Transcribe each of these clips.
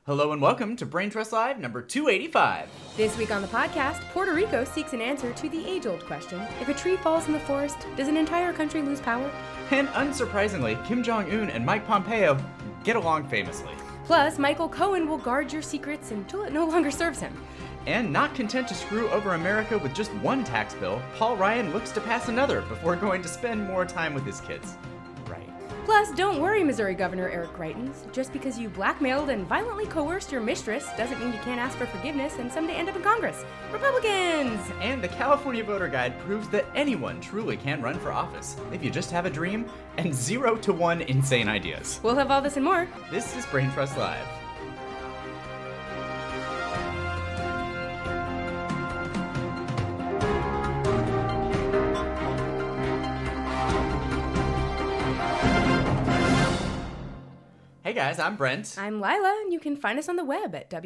Hello and welcome to Brain Trust Live number 285. This week on the podcast, Puerto Rico seeks an answer to the age-old question, if a tree falls in the forest, does an entire country lose power? And unsurprisingly, Kim Jong-un and Mike Pompeo get along famously. Plus, Michael Cohen will guard your secrets until it no longer serves him. And not content to screw over America with just one tax bill, Paul Ryan looks to pass another before going to spend more time with his kids. Right. Plus, don't worry, Missouri Governor Eric Greitens. Just because you blackmailed and violently coerced your mistress doesn't mean you can't ask for forgiveness and someday end up in Congress. Republicans! And the California Voter Guide proves that anyone truly can run for office if you just have a dream and 0 to 1 insane ideas. We'll have all this and more. This is Brain Trust Live. Hey guys, I'm Brent. I'm Lila, and you can find us on the web at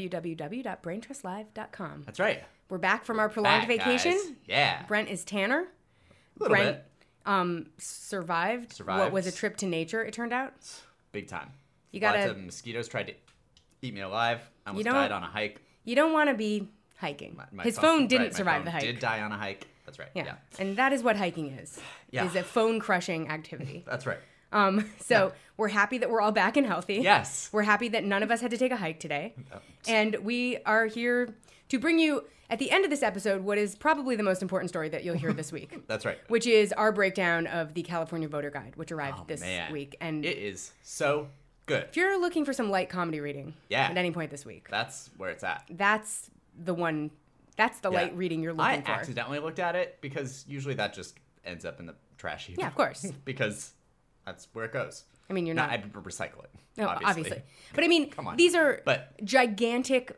www.braintrustlive.com. That's right. We're back from our prolonged vacation. Guys. Yeah. Brent is Tanner. A little Brent bit. Survived what was a trip to nature, it turned out. Big time. You gotta, Lots of mosquitoes tried to eat me alive. I almost don't- died on a hike. You don't want to be hiking. My His phone didn't right, my survive phone the hike. Did die on a hike. That's right. Yeah. And that is what hiking is. Yeah. Is a phone-crushing activity. That's right. So we're happy that we're all back and healthy. Yes. We're happy that none of us had to take a hike today. And we are here to bring you, at the end of this episode, what is probably the most important story that you'll hear this week. That's right. Which is our breakdown of the California Voter Guide, which arrived this week. And it is so good. if you're looking for some light comedy reading at any point this week, That's where it's at. that's the one, that's the light reading you're looking for. I accidentally looked at it because usually that just ends up in the trash heap. Yeah, of course. Because that's where it goes. I mean, you're not... I recycle it. No, obviously. But I mean, Come on. these are But- gigantic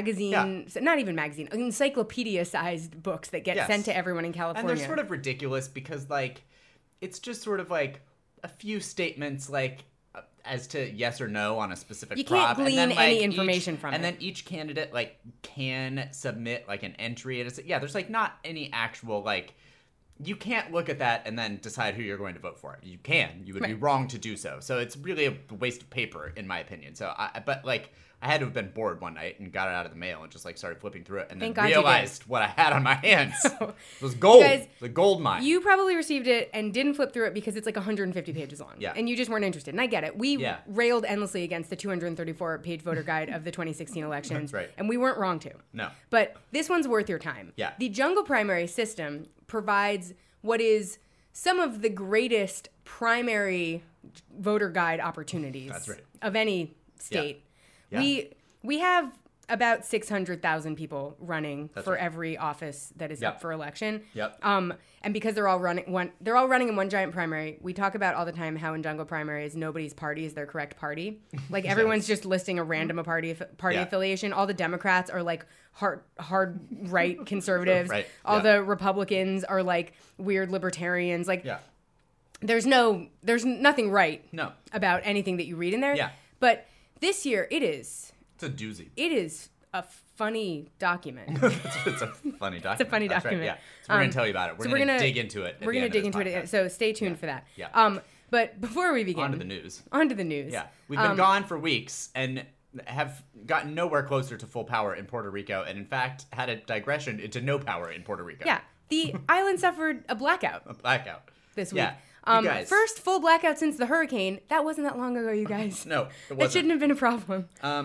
not even magazine, encyclopedia-sized books that get sent to everyone in California. And they're sort of ridiculous because, like, it's just sort of like a few statements, like, as to yes or no on a specific You prop. can't glean and then, like, any information from it. And then each candidate, like, can submit, like, an entry. And there's, like, not any actual, like... You can't look at that and then decide who you're going to vote for. You can. You would be wrong to do so. So it's really a waste of paper, in my opinion. So, I had to have been bored one night and got it out of the mail and just like started flipping through it and then realized what I had on my hands. It was gold. Guys, the gold mine. You probably received it and didn't flip through it because it's like 150 pages long. Yeah. And you just weren't interested. And I get it. We railed endlessly against the 234-page voter guide of the 2016 elections. That's right. And we weren't wrong to. No. But this one's worth your time. Yeah. The jungle primary system provides what is some of the greatest primary voter guide opportunities of any state. Yeah. We have about 600,000 people running for every office that is up for election. Yep. And because they're all running in one giant primary, we talk about all the time how in jungle primaries nobody's party is their correct party. Like everyone's just listing a random party affiliation. All the Democrats are like hard right conservatives. Right. All the Republicans are like weird libertarians. Like there's nothing right about anything that you read in there. Yeah. But this year it's a doozy. It is a funny document. It's a funny document. It's a funny That's document. Right, yeah. So we're going to tell you about it. We're going to dig into it. We're going to dig into it. So stay tuned for that. Yeah. But before we begin. On to the news. Yeah. We've been gone for weeks and have gotten nowhere closer to full power in Puerto Rico and, in fact, had a digression into no power in Puerto Rico. Yeah. The island suffered a blackout. This week. Yeah. You guys. First full blackout since the hurricane. That wasn't that long ago, you guys. No, it wasn't. That shouldn't have been a problem.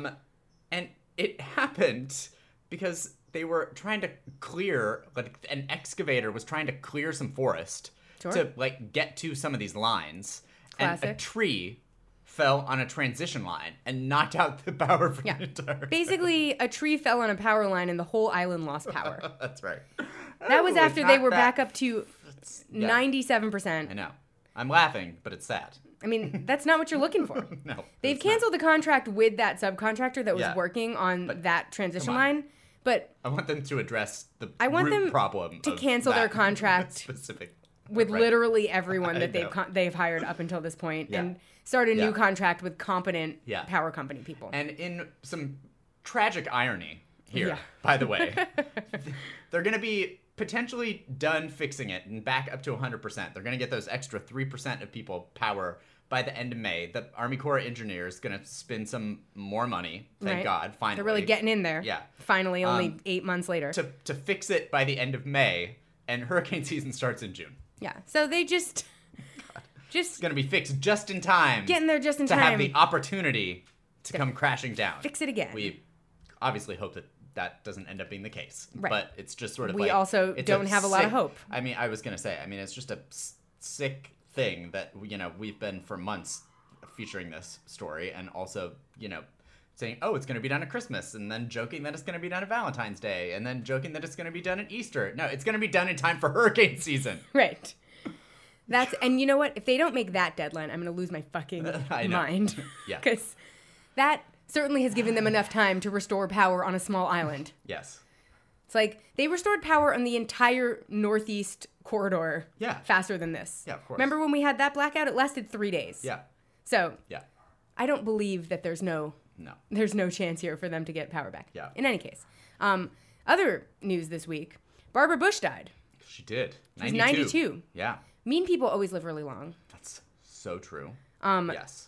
And it happened because they were trying to clear, like an excavator was trying to clear some forest to like get to some of these lines. Classic. And a tree fell on a transition line and knocked out the power for the entire... Basically, a tree fell on a power line and the whole island lost power. That's right. That was after they were back up to 97%. I know. I'm laughing, but it's sad. I mean, that's not what you're looking for. No. They've canceled the contract with that subcontractor that was working on that transition line. But I want them to address the root problem to cancel their contract specific with literally everyone that they've hired up until this point and start a new contract with competent power company people. And in some tragic irony here, by the way, they're going to be potentially done fixing it and back up to 100%. They're going to get those extra 3% of people power by the end of May. The Army Corps of Engineers going to spend some more money. Thank God, finally. They're really getting in there. Yeah. Finally, only 8 months later. To fix it by the end of May, and hurricane season starts in June. Yeah. So they just It's going to be fixed just in time. Getting there just in time. To have the opportunity to come crashing down. Fix it again. We obviously hope that doesn't end up being the case. Right. But it's just sort of we also don't have a lot of hope. I mean, I was going to say, it's just a sick thing that, we've been for months featuring this story and also, saying, oh, it's going to be done at Christmas, and then joking that it's going to be done at Valentine's Day, and then joking that it's going to be done at Easter. No, it's going to be done in time for hurricane season. Right. And you know what? If they don't make that deadline, I'm going to lose my fucking mind. Yeah. Because that certainly has given them enough time to restore power on a small island. Yes. It's like they restored power on the entire Northeast corridor faster than this. Yeah, of course. Remember when we had that blackout? It lasted 3 days. Yeah. So I don't believe that there's no chance here for them to get power back. Yeah. In any case, other news this week, Barbara Bush died. She did. She's 92. Yeah. Mean people always live really long. That's so true. Yes.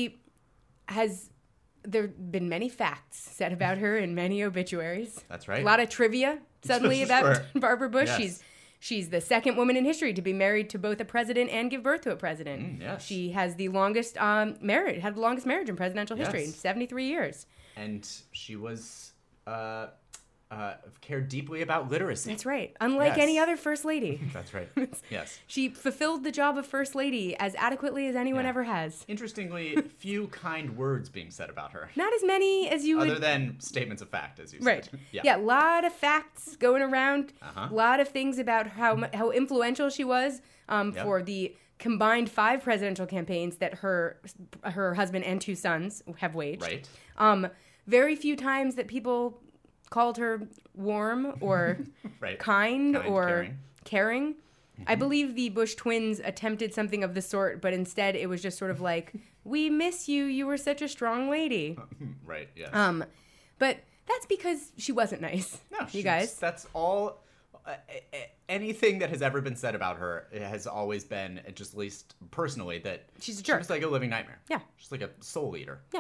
There have been many facts said about her in many obituaries. That's right. A lot of trivia suddenly about Sure. Barbara Bush. Yes. She's the second woman in history to be married to both a president and give birth to a president. Yes. She has the longest marriage in presidential history, Yes. 73 years. And she was cared deeply about literacy. That's right. Unlike any other first lady. That's right. Yes. She fulfilled the job of first lady as adequately as anyone ever has. Interestingly, few kind words being said about her. Not as many as you would. Other than statements of fact, as you said. Right. Yeah, a lot of facts going around. A lot of things about how influential she was for the combined 5 presidential campaigns that her husband and 2 sons have waged. Right. Very few times that people called her warm or kind or caring. I believe the Bush twins attempted something of the sort, but instead it was just sort of like, we miss you. You were such a strong lady. Right, yes. But that's because she wasn't nice. No, you guys. That's all. Anything that has ever been said about her has always been, just at least personally, that she's a jerk. She's like a living nightmare. Yeah. She's like a soul eater. Yeah.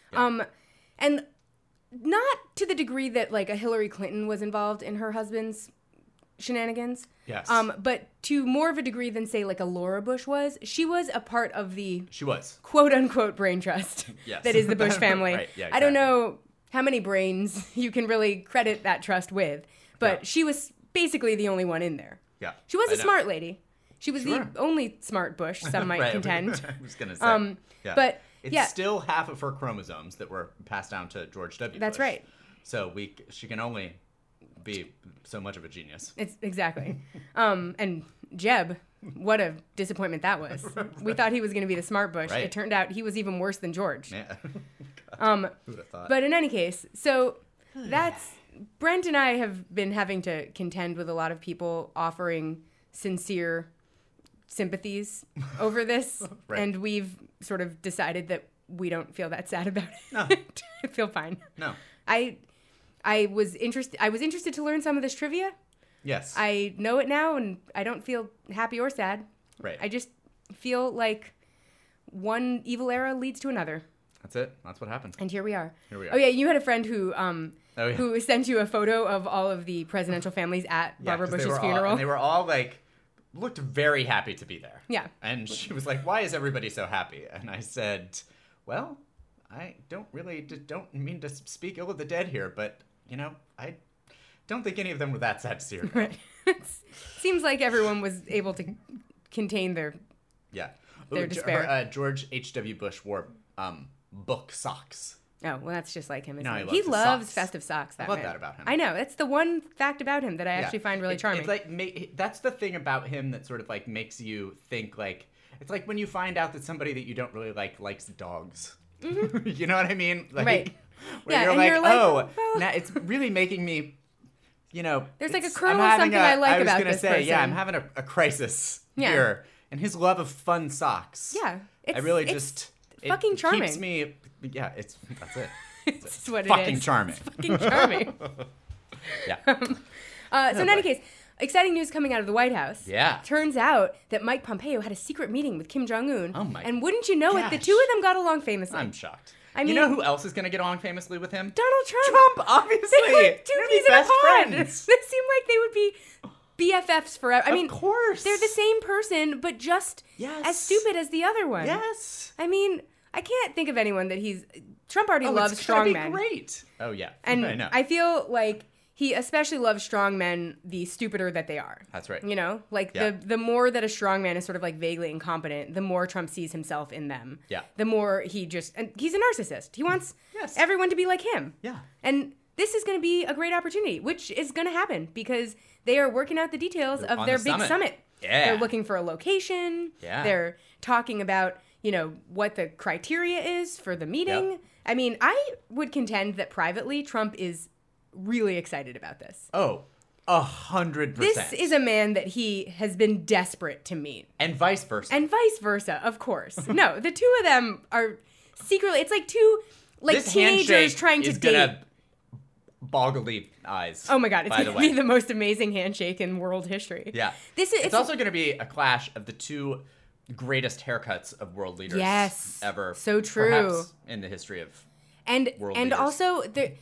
And not to the degree that like a Hillary Clinton was involved in her husband's shenanigans. Yes. But to more of a degree than say like a Laura Bush was. She was a part of the quote unquote brain trust that is the Bush family. Right. Yeah, exactly. I don't know how many brains you can really credit that trust with, but she was basically the only one in there. Yeah. She was a smart lady. She was the only smart Bush, some might contend. I was going to say. But it's still half of her chromosomes that were passed down to George W. That's Bush. right. So she can only be so much of a genius. It's exactly. And Jeb, what a disappointment that was. We thought he was going to be the smart Bush. Right. It turned out he was even worse than George. Yeah. Who would have thought? But in any case, so Brent and I have been having to contend with a lot of people offering sincere sympathies over this, and we've sort of decided that we don't feel that sad about it. No. I feel fine. No. I was interested to learn some of this trivia. Yes. I know it now, and I don't feel happy or sad. Right. I just feel like one evil era leads to another. That's it. That's what happens. And here we are. Oh yeah, you had a friend who who sent you a photo of all of the presidential families at Barbara Bush's funeral. And they were all looked very happy to be there. Yeah. And she was like, "Why is everybody so happy?" And I said, "Well, I don't mean to speak ill of the dead here, but I don't think any of them were that sad to see her go." Right. Seems like everyone was able to contain their despair. George H.W. Bush wore book socks. Oh, well, that's just like him. He loves socks. festive socks. I love that about him. I know. That's the one fact about him that I actually find really charming. It's like that's the thing about him that sort of like makes you think like it's like when you find out that somebody that you don't really like likes dogs. Mm-hmm. You know what I mean? Like, right. Where you're like, oh, now it's really making me. There's like a kernel of something I like about this person. Yeah, I'm having a crisis here, and his love of fun socks. Yeah, it's fucking charming. Keeps me. Yeah, that's it. It's what it is. Fucking charming. It's fucking charming. Yeah. So in any case, exciting news coming out of the White House. Yeah. Turns out that Mike Pompeo had a secret meeting with Kim Jong-un. Oh my And wouldn't you know it, the gosh. two of them got along famously. I'm shocked. I mean, you know who else is going to get along famously with him? Donald Trump. Trump, obviously. They're like two They're peas the in a best pod. friends. They seem like they would be BFFs forever. I mean, of course. they're the same person, but just Yes. as stupid as the other one. Yes. I mean, I can't think of anyone that Trump already Oh, loves it's gonna strong be men. great. Oh, yeah. And I know. I feel like he especially loves strong men the stupider that they are. That's right. You know, like Yeah. the more that a strong man is sort of like vaguely incompetent, the more Trump sees himself in them. Yeah. The more and he's a narcissist. He wants Yes. everyone to be like him. Yeah. And this is going to be a great opportunity, which is going to happen because they are working out the details of On their the big summit. Yeah. They're looking for a location. Yeah. They're talking about, what the criteria is for the meeting. Yep. I mean, I would contend that privately, Trump is really excited about this. Oh, 100%. This is a man that he has been desperate to meet. And vice versa. And vice versa, of course. No, the two of them are secretly, it's like two this teenagers handshake trying to is date. gonna boggle the eyes. Oh my God, it's by going the to way. be the most amazing handshake in world history. Yeah. It's also going to be a clash of the two greatest haircuts of world leaders Yes. ever. So true. Perhaps in the history of world And leaders. also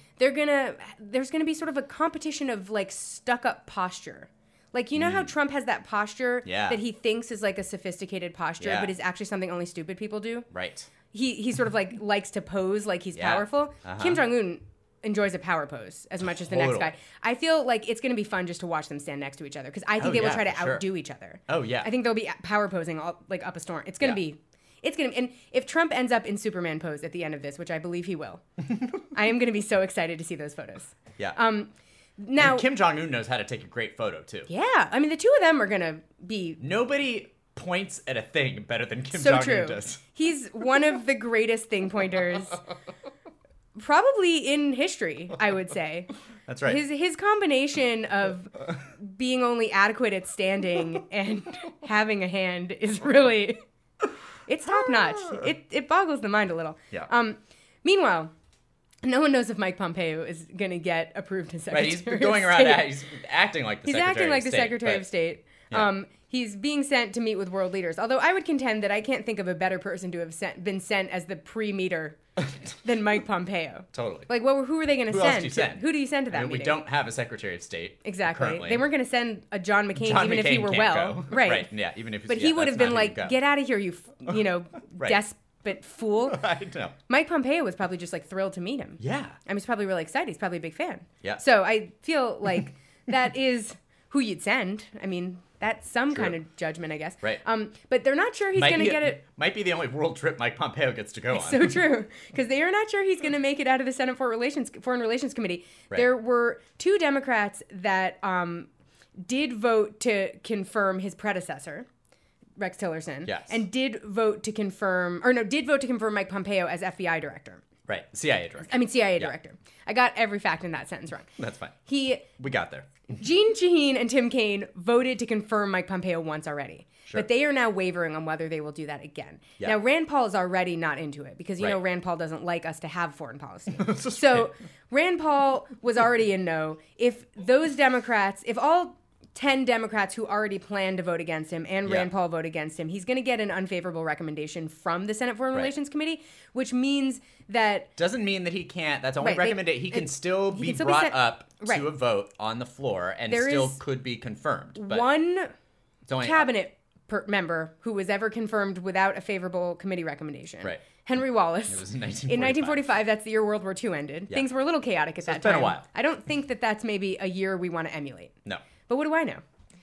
there's gonna be sort of a competition of like stuck up posture. Like, you know how Trump has that posture Yeah. that he thinks is like a sophisticated posture, Yeah. but is actually something only stupid people do? Right. He sort of like likes to pose like he's Yeah. powerful. Uh-huh. Kim Jong-un enjoys a power pose as much as the next Totally. guy. I feel like it's going to be fun just to watch them stand next to each other because I think Oh, they will yeah, try to for sure. outdo each other. Oh, yeah. I think they'll be power posing all, like up a storm. It's going to Yeah. be and if Trump ends up in Superman pose at the end of this, which I believe he will, I am going to be so excited to see those photos. Yeah. Now, And Kim Jong-un knows how to take a great photo, too. yeah, I mean the two of them are going to be Nobody points at a thing better than Kim so Jong-un true. does. He's one of the greatest thing pointers probably in history, I would say. That's right. His combination of being only adequate at standing and having a hand is really, it's top notch. It boggles the mind a little. Yeah. Meanwhile, no one knows if Mike Pompeo is going to get approved as Secretary Right, he's of going around, State. he's acting like the He's Secretary acting like of the State, Secretary but- of State. Yeah. He's being sent to meet with world leaders. Although I would contend that I can't think of a better person to have been sent as the pre-meter than Mike Pompeo. Totally. Like, who are they going to Who send? else do you send? Who do you send to that I mean, meeting? we don't have a Secretary of State. Exactly. Currently. They weren't going to send a John McCain John even if McCain he were can't well. go. Right. Right. Yeah. Even if. But yeah, he would that's have been not who like, would go. "Get out of here, you Right. despot fool." I know. Mike Pompeo was probably just like thrilled to meet him. Yeah. I mean, he's probably really excited. He's probably a big fan. Yeah. So I feel like that is who you'd send. I mean, that's some True. kind of judgment, I guess. Right. But they're not sure he's going to get it. Might be the only world trip Mike Pompeo gets to go on. So true, because they are not sure he's going to make it out of the Senate Foreign Relations Committee. Right. There were two Democrats that did vote to confirm his predecessor, Rex Tillerson, Yes. and did vote to confirm Mike Pompeo as FBI director. Right. CIA director. I mean, CIA Yeah. director. I got every fact in that sentence wrong. That's fine. We got there. Gene Shaheen and Tim Kaine voted to confirm Mike Pompeo once already. Sure. But they are now wavering on whether they will do that again. Yeah. Now, Rand Paul is already not into it because, you know, Right. Rand Paul doesn't like us to have foreign policy. So Rand Paul was already in no. If those Democrats, if all 10 Democrats who already planned to vote against him and Yeah. Rand Paul vote against him, he's going to get an unfavorable recommendation from the Senate Foreign Right. Relations Committee, which means that Doesn't mean that he can't. That's only Right, recommended. He can still be can still be brought sent- up Right. to a vote on the floor and There still is could be confirmed. But one it's only, cabinet member who was ever confirmed without a favorable committee recommendation. Right. Henry Wallace. It was in 1945. In 1945, that's the year World War II ended. Yeah. Things were a little chaotic at that it's been a time. while. I don't think that that's maybe a year we want to emulate. No. But what do I know?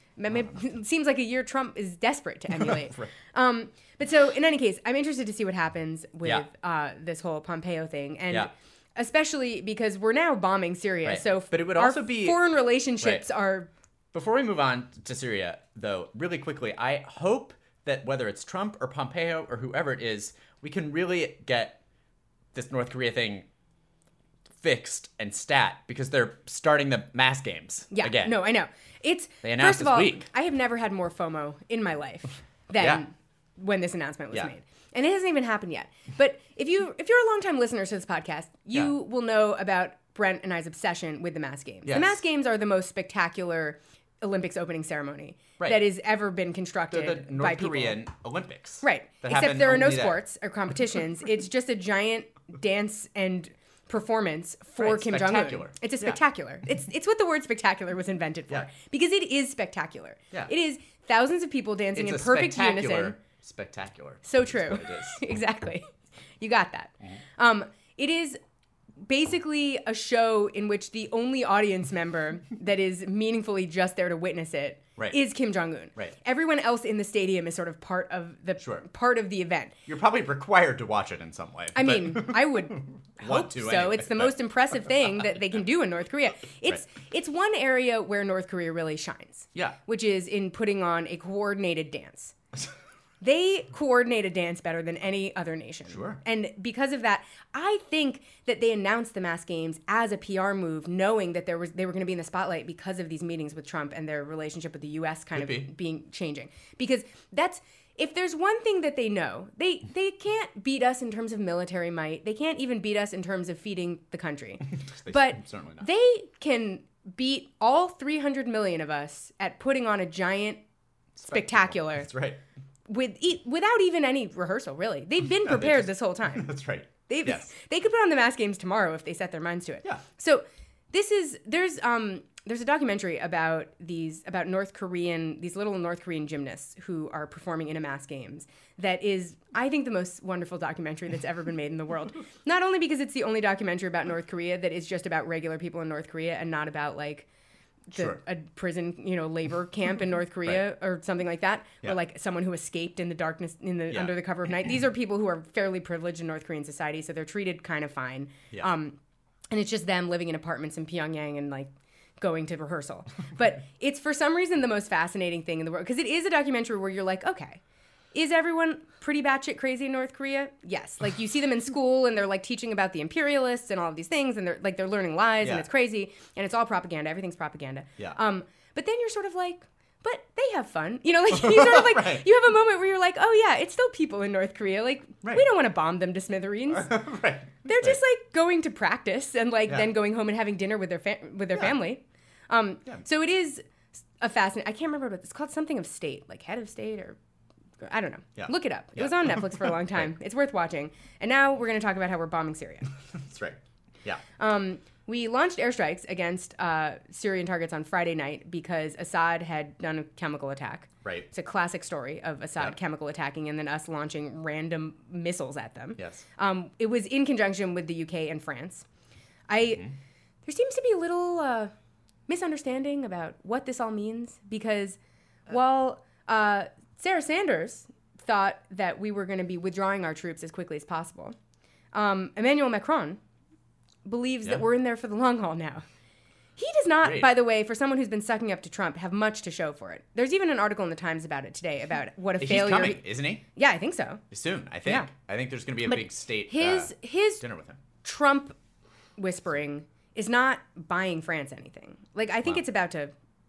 It seems like a year Trump is desperate to emulate. Right. But so, in any case, I'm interested to see what happens with Yeah. this whole Pompeo thing. And Yeah. especially because we're now bombing Syria. Right. So But it would our also be- foreign relationships Right. are... Before we move on to Syria, though, really quickly, I hope that whether it's Trump or Pompeo or whoever it is, we can really get this North Korea thing fixed and stat because they're starting the mass games again. No, I know. It's They announced first of this all, week. I have never had more FOMO in my life than Yeah. when this announcement was Yeah. made. And it hasn't even happened yet. But if you're a longtime listener to this podcast, you will know about Brent and I's obsession with the mass games. Yes. The mass games are the most spectacular Olympics opening ceremony Right. that has ever been constructed The by North people. Korean Olympics. Right. that Except happen there are no only there. sports or competitions. It's just a giant dance and performance for Right, Kim Jong-un. spectacular. It's a Yeah. spectacular. It's what the word spectacular was invented for. Yeah. Because it is spectacular. Yeah. It is thousands of people dancing It's in a perfect spectacular, unison. spectacular. So is true. what it is. Exactly. You got that. Mm-hmm. It is basically a show in which the only audience member that is meaningfully just there to witness it Right. is Kim Jong-un. Right. Everyone else in the stadium is sort of part of the Sure. part of the event. You're probably required to watch it in some way. I but- mean, I would hope to so. anyway, It's the but- most impressive thing that they can do in North Korea. It's Right. it's one area where North Korea really shines. Yeah. Which is in putting on a coordinated dance. They coordinate a dance better than any other nation. Sure. And because of that, I think that they announced the mass games as a PR move, knowing that they were going to be in the spotlight because of these meetings with Trump and their relationship with the US kind Could of be. being changing. Because that's if there's one thing that they know, they can't beat us in terms of military might. They can't even beat us in terms of feeding the country. But certainly not. they can beat all 300 million of us at putting on a giant spectacular That's right. without even any rehearsal, really. They've been prepared this whole time. That's right. They Yes. they could put on the mass games tomorrow if they set their minds to it. Yeah. So there's a documentary about these little North Korean gymnasts who are performing in a mass games that is, I think, the most wonderful documentary that's ever been made in the world. Not only because it's the only documentary about North Korea that is just about regular people in North Korea and not about like Sure. a prison, labor camp in North Korea or something like that, Yeah. or like someone who escaped in the darkness Yeah. under the cover of night. These are people who are fairly privileged in North Korean society, so they're treated kind of fine. Yeah. And it's just them living in apartments in Pyongyang and like going to rehearsal. But it's for some reason the most fascinating thing in the world because it is a documentary where you're like, okay, is everyone pretty batshit crazy in North Korea? Yes. Like you see them in school and they're like teaching about the imperialists and all of these things and they're learning lies and Yeah. it's crazy and it's all propaganda. Everything's propaganda. Yeah. But then you're sort of like, but they have fun. Like you sort of like Right. you have a moment where you're like, oh yeah, it's still people in North Korea. Like Right. we don't want to bomb them to smithereens. Right. They're just like going to practice and like Yeah. then going home and having dinner with their family. So it is a fascinating. I can't remember what it's called. Something of state, like head of state or I don't know. Yeah. Look it up. It Yeah. was on Netflix for a long time. It's worth watching. And now we're going to talk about how we're bombing Syria. That's right. Yeah. We launched airstrikes against Syrian targets on Friday night because Assad had done a chemical attack. Right. It's a classic story of Assad Yeah. chemical attacking and then us launching random missiles at them. Yes. It was in conjunction with the UK and France. Mm-hmm. There seems to be a little misunderstanding about what this all means because while Sarah Sanders thought that we were going to be withdrawing our troops as quickly as possible, Emmanuel Macron believes that Yeah. we're in there for the long haul now. He does not, Great. by the way, for someone who's been sucking up to Trump, have much to show for it. There's even an article in the Times about it today about what a He's failure. coming, isn't he? Yeah, I think so. Soon, I think. Yeah. I think there's going to be a But big state his dinner with him. Trump whispering is not buying France anything. Like I think Wow. it's about to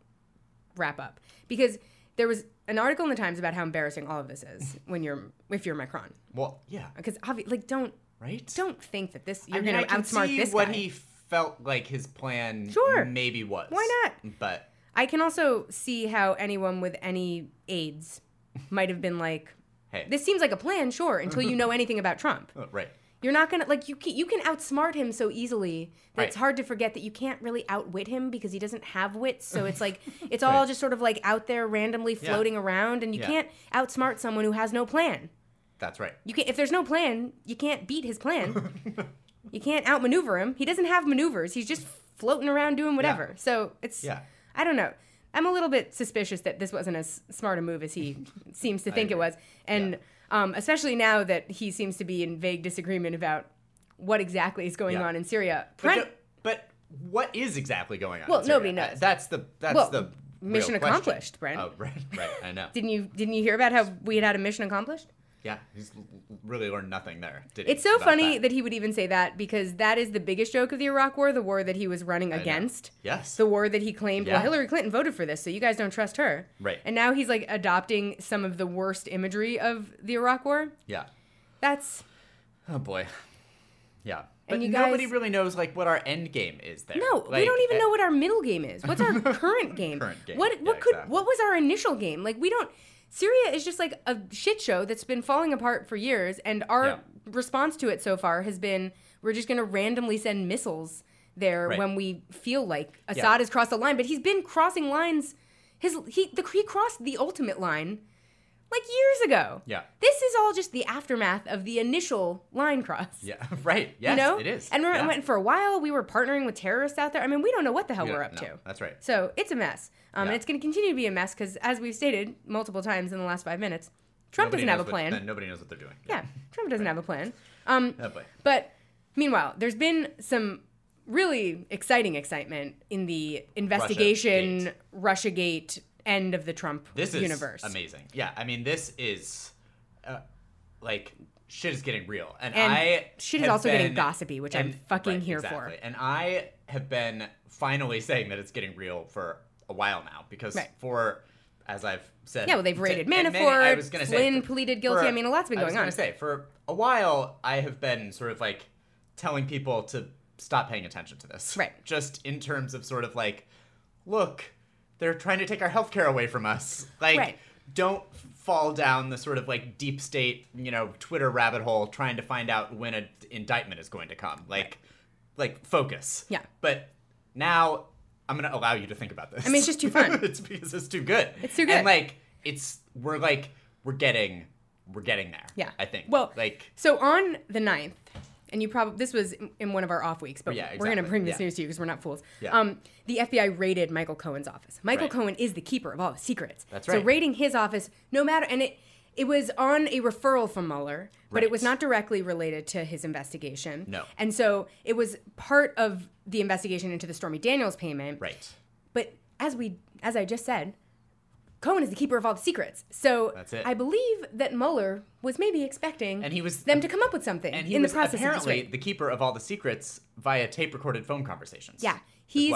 wrap up because there was an article in the Times about how embarrassing all of this is if you're Macron. Well, yeah. Because don't Right? think that this I you're mean, going I to can outsmart see this what guy. he felt like his plan Sure. maybe was. Why not? But I can also see how anyone with any AIDS might have been like, hey. this seems like a plan, sure, until you know anything about Trump. Oh, right. You're not gonna like you can outsmart him so easily that Right. it's hard to forget that you can't really outwit him because he doesn't have wits. So it's like it's all Right. just sort of like out there randomly Yeah. floating around, and you Yeah. can't outsmart someone who has no plan. That's right. You can if there's no plan, you can't beat his plan. You can't outmaneuver him. He doesn't have maneuvers. He's just floating around doing whatever. Yeah. So it's Yeah. I don't know. I'm a little bit suspicious that this wasn't as smart a move as he seems to think it agree. was, and especially now that he seems to be in vague disagreement about what exactly is going Yeah. on in Syria. But what is exactly going on? Well, in Syria? nobody knows. That's the Well, real mission question. accomplished, Brent. Oh, right, I know. Didn't you hear about how we had a mission accomplished? Yeah, he's really learned nothing there. Did he, It's so about funny that he would even say that because that is the biggest joke of the Iraq War, the war that he was running know. against. Yes. The war that he claimed, Yeah. well, Hillary Clinton voted for this, so you guys don't trust her. Right. And now he's like adopting some of the worst imagery of the Iraq War. Yeah. That's Oh boy. Yeah. But And you nobody guys, really knows like what our end game is there. no, we don't even know what our middle game is. What's our current game? Current game. What Yeah, could exactly. what was our initial game? Like we don't. Syria is just like a shit show that's been falling apart for years, and our response to it so far has been we're just going to randomly send missiles there when we feel like Assad has crossed the line. But he's been crossing lines. He crossed the ultimate line like years ago. Yeah. This is all just the aftermath of the initial line cross. Yeah, right. Yes, you know? it is. And for a while, we were partnering with terrorists out there. I mean, we don't know what the hell we're up to. That's right. So it's a mess. And it's going to continue to be a mess because, as we've stated multiple times in the last 5 minutes, Trump doesn't have a plan. Nobody knows what they're doing. Yeah, Trump doesn't have a plan. Oh, boy. But meanwhile, there's been some really exciting excitement in the investigation, Russiagate end of the Trump universe. This is amazing. Yeah, I mean, this is, like, shit is getting real. And shit is also getting gossipy, which I'm fucking here for. And I have been finally saying that it's getting real for a while now because as I've said... Yeah, well, they've raided Manafort, Flynn pleaded guilty. I mean, a lot's been going on. I was going to say, for a while, I have been sort of, like, telling people to stop paying attention to this. Right. Just in terms of sort of, like, look, they're trying to take our healthcare away from us. Like, don't fall down the sort of, like, deep state, Twitter rabbit hole trying to find out when an indictment is going to come. Like, focus. Yeah. But now... I'm going to allow you to think about this. I mean, it's just too fun. It's because it's too good. It's too good. And, like, we're getting there. Yeah. I think. Well, like, so on the 9th, and this was in one of our off weeks, but we're going to bring this news to you because we're not fools. Yeah. The FBI raided Michael Cohen's office. Michael Cohen is the keeper of all the secrets. That's right. So raiding his office, no matter, and it was on a referral from Mueller, but it was not directly related to his investigation. No. And so it was part of the investigation into the Stormy Daniels payment. Right. But as I just said, Cohen is the keeper of all the secrets. So that's it. I believe that Mueller was maybe expecting them to come up with something and he in was the process apparently of this the keeper of all the secrets via tape-recorded phone conversations. Yeah. He's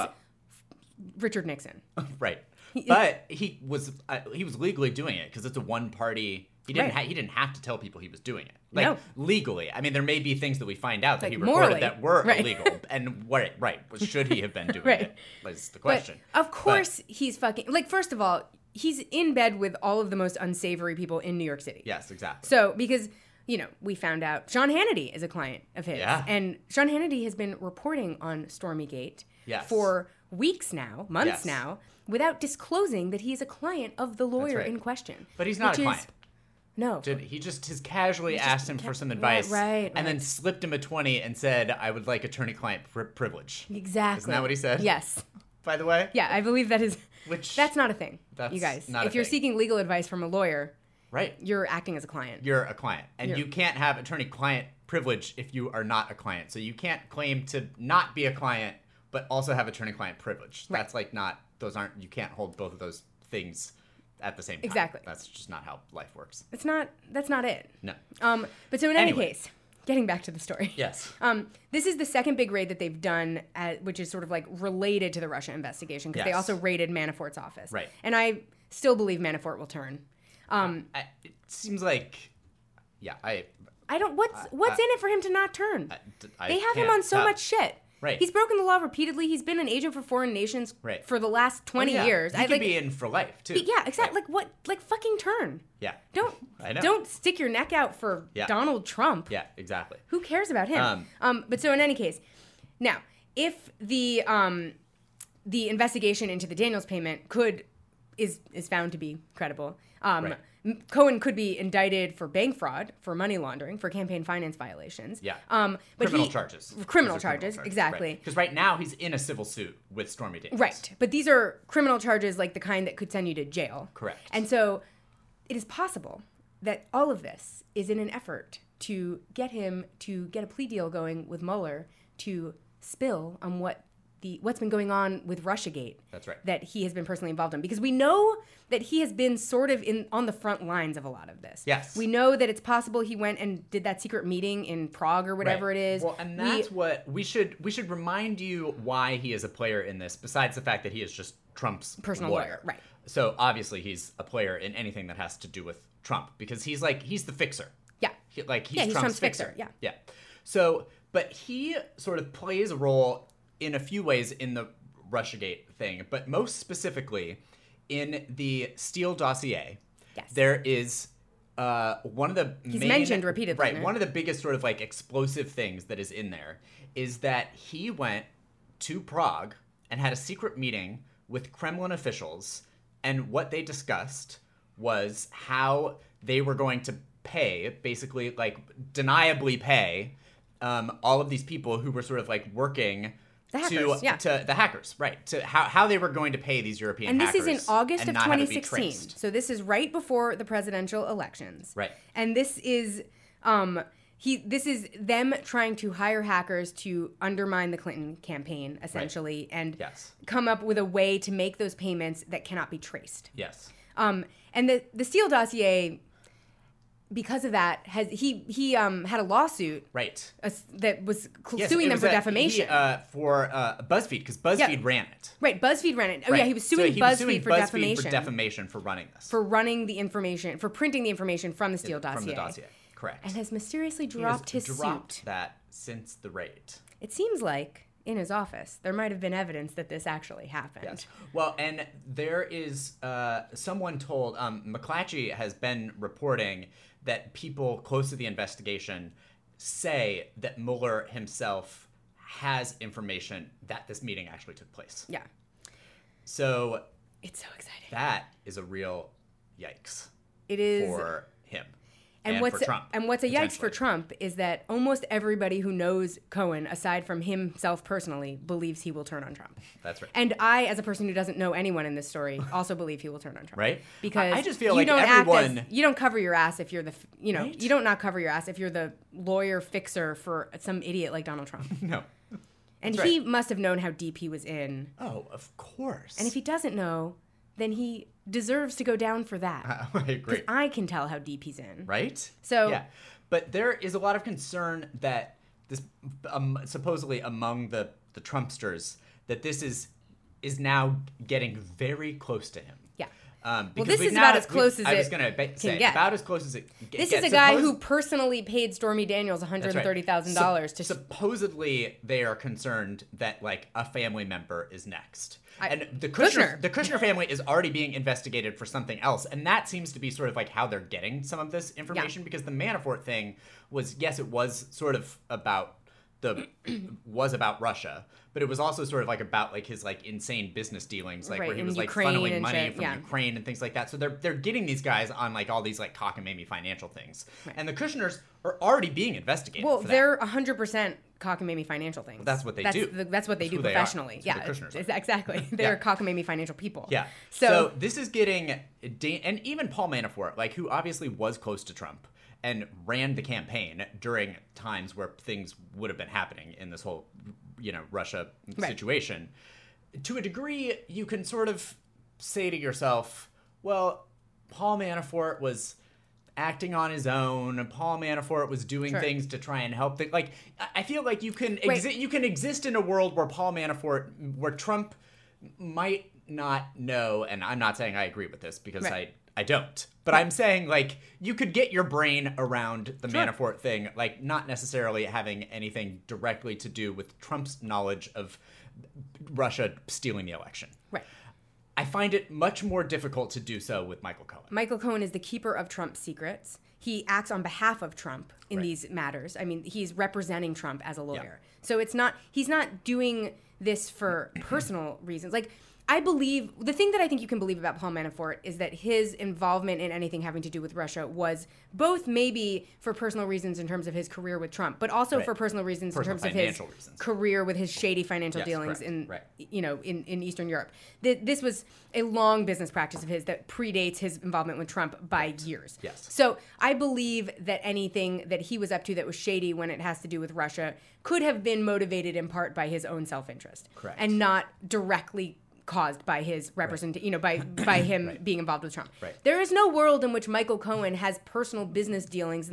Richard Nixon. Right. But he was legally doing it because it's a one-party... He didn't have to tell people he was doing it. Like, legally. I mean, there may be things that we find out that he recorded morally, that were illegal. And, should he have been doing it? Was the question. But, of course, he's fucking... Like, first of all, he's in bed with all of the most unsavory people in New York City. Yes, exactly. So, because... we found out Sean Hannity is a client of his. Yeah. And Sean Hannity has been reporting on Stormygate for weeks now, months now, without disclosing that he's a client of the lawyer in question. But he's not a client. No. He just casually asked him for some advice and then slipped him a 20 and said, I would like attorney-client privilege. Exactly. Isn't that what he said? Yes. By the way? Yeah, I believe that is... That's not a thing, that's you guys. Not if you're seeking legal advice from a lawyer... Right. You're acting as a client. You're a client. And you can't have attorney-client privilege if you are not a client. So you can't claim to not be a client, but also have attorney-client privilege. Right. That's like not... You can't hold both of those things at the same time. Exactly. That's just not how life works. That's not it. No. But so in any case, getting back to the story. Yes. This is the second big raid that they've done, which is sort of like related to the Russia investigation because they also raided Manafort's office. Right. And I still believe Manafort will turn. It seems like, I don't. What's in it for him to not turn? They have him on so much shit. Right. He's broken the law repeatedly. He's been an agent for foreign nations for the last 20 years. He could be in for life too. Yeah, exactly. Like fucking turn. Yeah. Don't stick your neck out for Donald Trump. Yeah, exactly. Who cares about him? But so in any case, now if the investigation into the Daniels payment is found to be credible, Cohen could be indicted for bank fraud, for money laundering, for campaign finance violations. Yeah. But criminal charges, exactly. Because right now he's in a civil suit with Stormy Daniels. Right. But these are criminal charges like the kind that could send you to jail. Correct. And so it is possible that all of this is in an effort to get him to get a plea deal going with Mueller to spill on what's been going on with Russiagate. That's right. That he has been personally involved in. Because we know that he has been sort of on the front lines of a lot of this. Yes. We know that it's possible he went and did that secret meeting in Prague or whatever it is. Well, and that's what we should remind you why he is a player in this, besides the fact that he is just Trump's personal lawyer. Right. So obviously he's a player in anything that has to do with Trump because he's the fixer. Yeah. He's Trump's fixer. Yeah. Yeah. So But he sort of plays a role in a few ways in the Russiagate thing, but most specifically in the Steele dossier. Yes. There is one of the He's mentioned repeatedly. Right. One of the biggest sort of like explosive things that is in there is that he went to Prague and had a secret meeting with Kremlin officials, and what they discussed was how they were going to pay, basically like deniably pay, all of these people who were sort of like working the hackers, to the hackers, right? To how they were going to pay these European hackers. And this is in August of not have it be 2016. traced. So this is right before the presidential elections. Right. And this is this is them trying to hire hackers to undermine the Clinton campaign, essentially, and Yes. come up with a way to make those payments that cannot be traced. Yes. And the Steele dossier, because of that, he had a lawsuit Right. that was Yes, suing it them was for defamation. For BuzzFeed, because BuzzFeed ran it. Right, BuzzFeed ran it. Oh Right. yeah, he was So suing he was BuzzFeed suing for BuzzFeed defamation. for defamation for running this. For running the information, for printing the information from the Steele dossier. From the dossier. Correct. And has mysteriously He has dropped his dropped suit. that since the raid. It seems like in his office there might have been evidence that this actually happened. Yes. Well, and there is someone told McClatchy has been reporting that people close to the investigation say that Mueller himself has information that this meeting actually took place. Yeah. So It's so exciting. that is a real yikes It is. for him. And for Trump. what's a yikes for potentially. Trump is that almost everybody who knows Cohen, aside from himself personally, believes he will turn on Trump. That's right. And I, as a person who doesn't know anyone in this story, also believe he will turn on Trump. Right? Because I just feel you like don't everyone- you don't cover your ass if you're the Right? you don't not cover your ass if you're the lawyer fixer for some idiot like Donald Trump. No. And That's he right. must have known how deep he was in. Oh, of course. And if he doesn't know, then he deserves to go down for that. I agree. Because I can tell how deep he's in. Right? So- yeah, but there is a lot of concern that this supposedly among the Trumpsters that this is now getting very close to him. Yeah. Because this we've is now- about as close as I was it going to say get. about as close as it This gets. is a guy Suppose- who personally paid Stormy Daniels $130,000 to supposedly they are concerned that like a family member is next. I- And the Kushner. Kushner family is already being investigated for something else, and that seems to be sort of like how they're getting some of this information. Because the Manafort thing was, yes, it was sort of about Russia, but it was also sort of like about like his like insane business dealings, like Right, where he in was like Ukraine funneling and money shit, from yeah. Ukraine and things like that. So they're getting these guys on like all these like cockamamie financial things, and the Kushners are already being investigated. Well, for that. they're 100% cockamamie financial things. That's what they do. That's what they That's do who they are. professionally. That's who Yeah, the Kushners are. exactly. They're Yeah. cockamamie financial people. Yeah. So this is getting, and even Paul Manafort, like who obviously was close to Trump and ran the campaign during times where things would have been happening in this whole, Russia Right. situation. To a degree, you can sort of say to yourself, well, Paul Manafort was acting on his own. Paul Manafort was doing Sure. things to try and help. Like, I feel like you can Right. you can exist in a world where where Trump might not know, and I'm not saying I agree with this because Right. I don't. But I'm saying, like, you could get your brain around the Sure. Manafort thing, like, not necessarily having anything directly to do with Trump's knowledge of Russia stealing the election. Right. I find it much more difficult to do so with Michael Cohen. Michael Cohen is the keeper of Trump's secrets. He acts on behalf of Trump in Right. these matters. I mean, he's representing Trump as a lawyer. Yeah. So he's not doing this for personal reasons. Like, I believe, the thing that I think you can believe about Paul Manafort is that his involvement in anything having to do with Russia was both maybe for personal reasons in terms of his career with Trump, but also Right. for personal reasons Personal in terms of his financial reasons. career with his shady financial Yes, dealings correct. in, Right. in Eastern Europe. This was a long business practice of his that predates his involvement with Trump by years. Yes. So I believe that anything that he was up to that was shady when it has to do with Russia could have been motivated in part by his own self-interest. Correct. And not directly caused by his representation, by him Right. being involved with Trump. Right. There is no world in which Michael Cohen has personal business dealings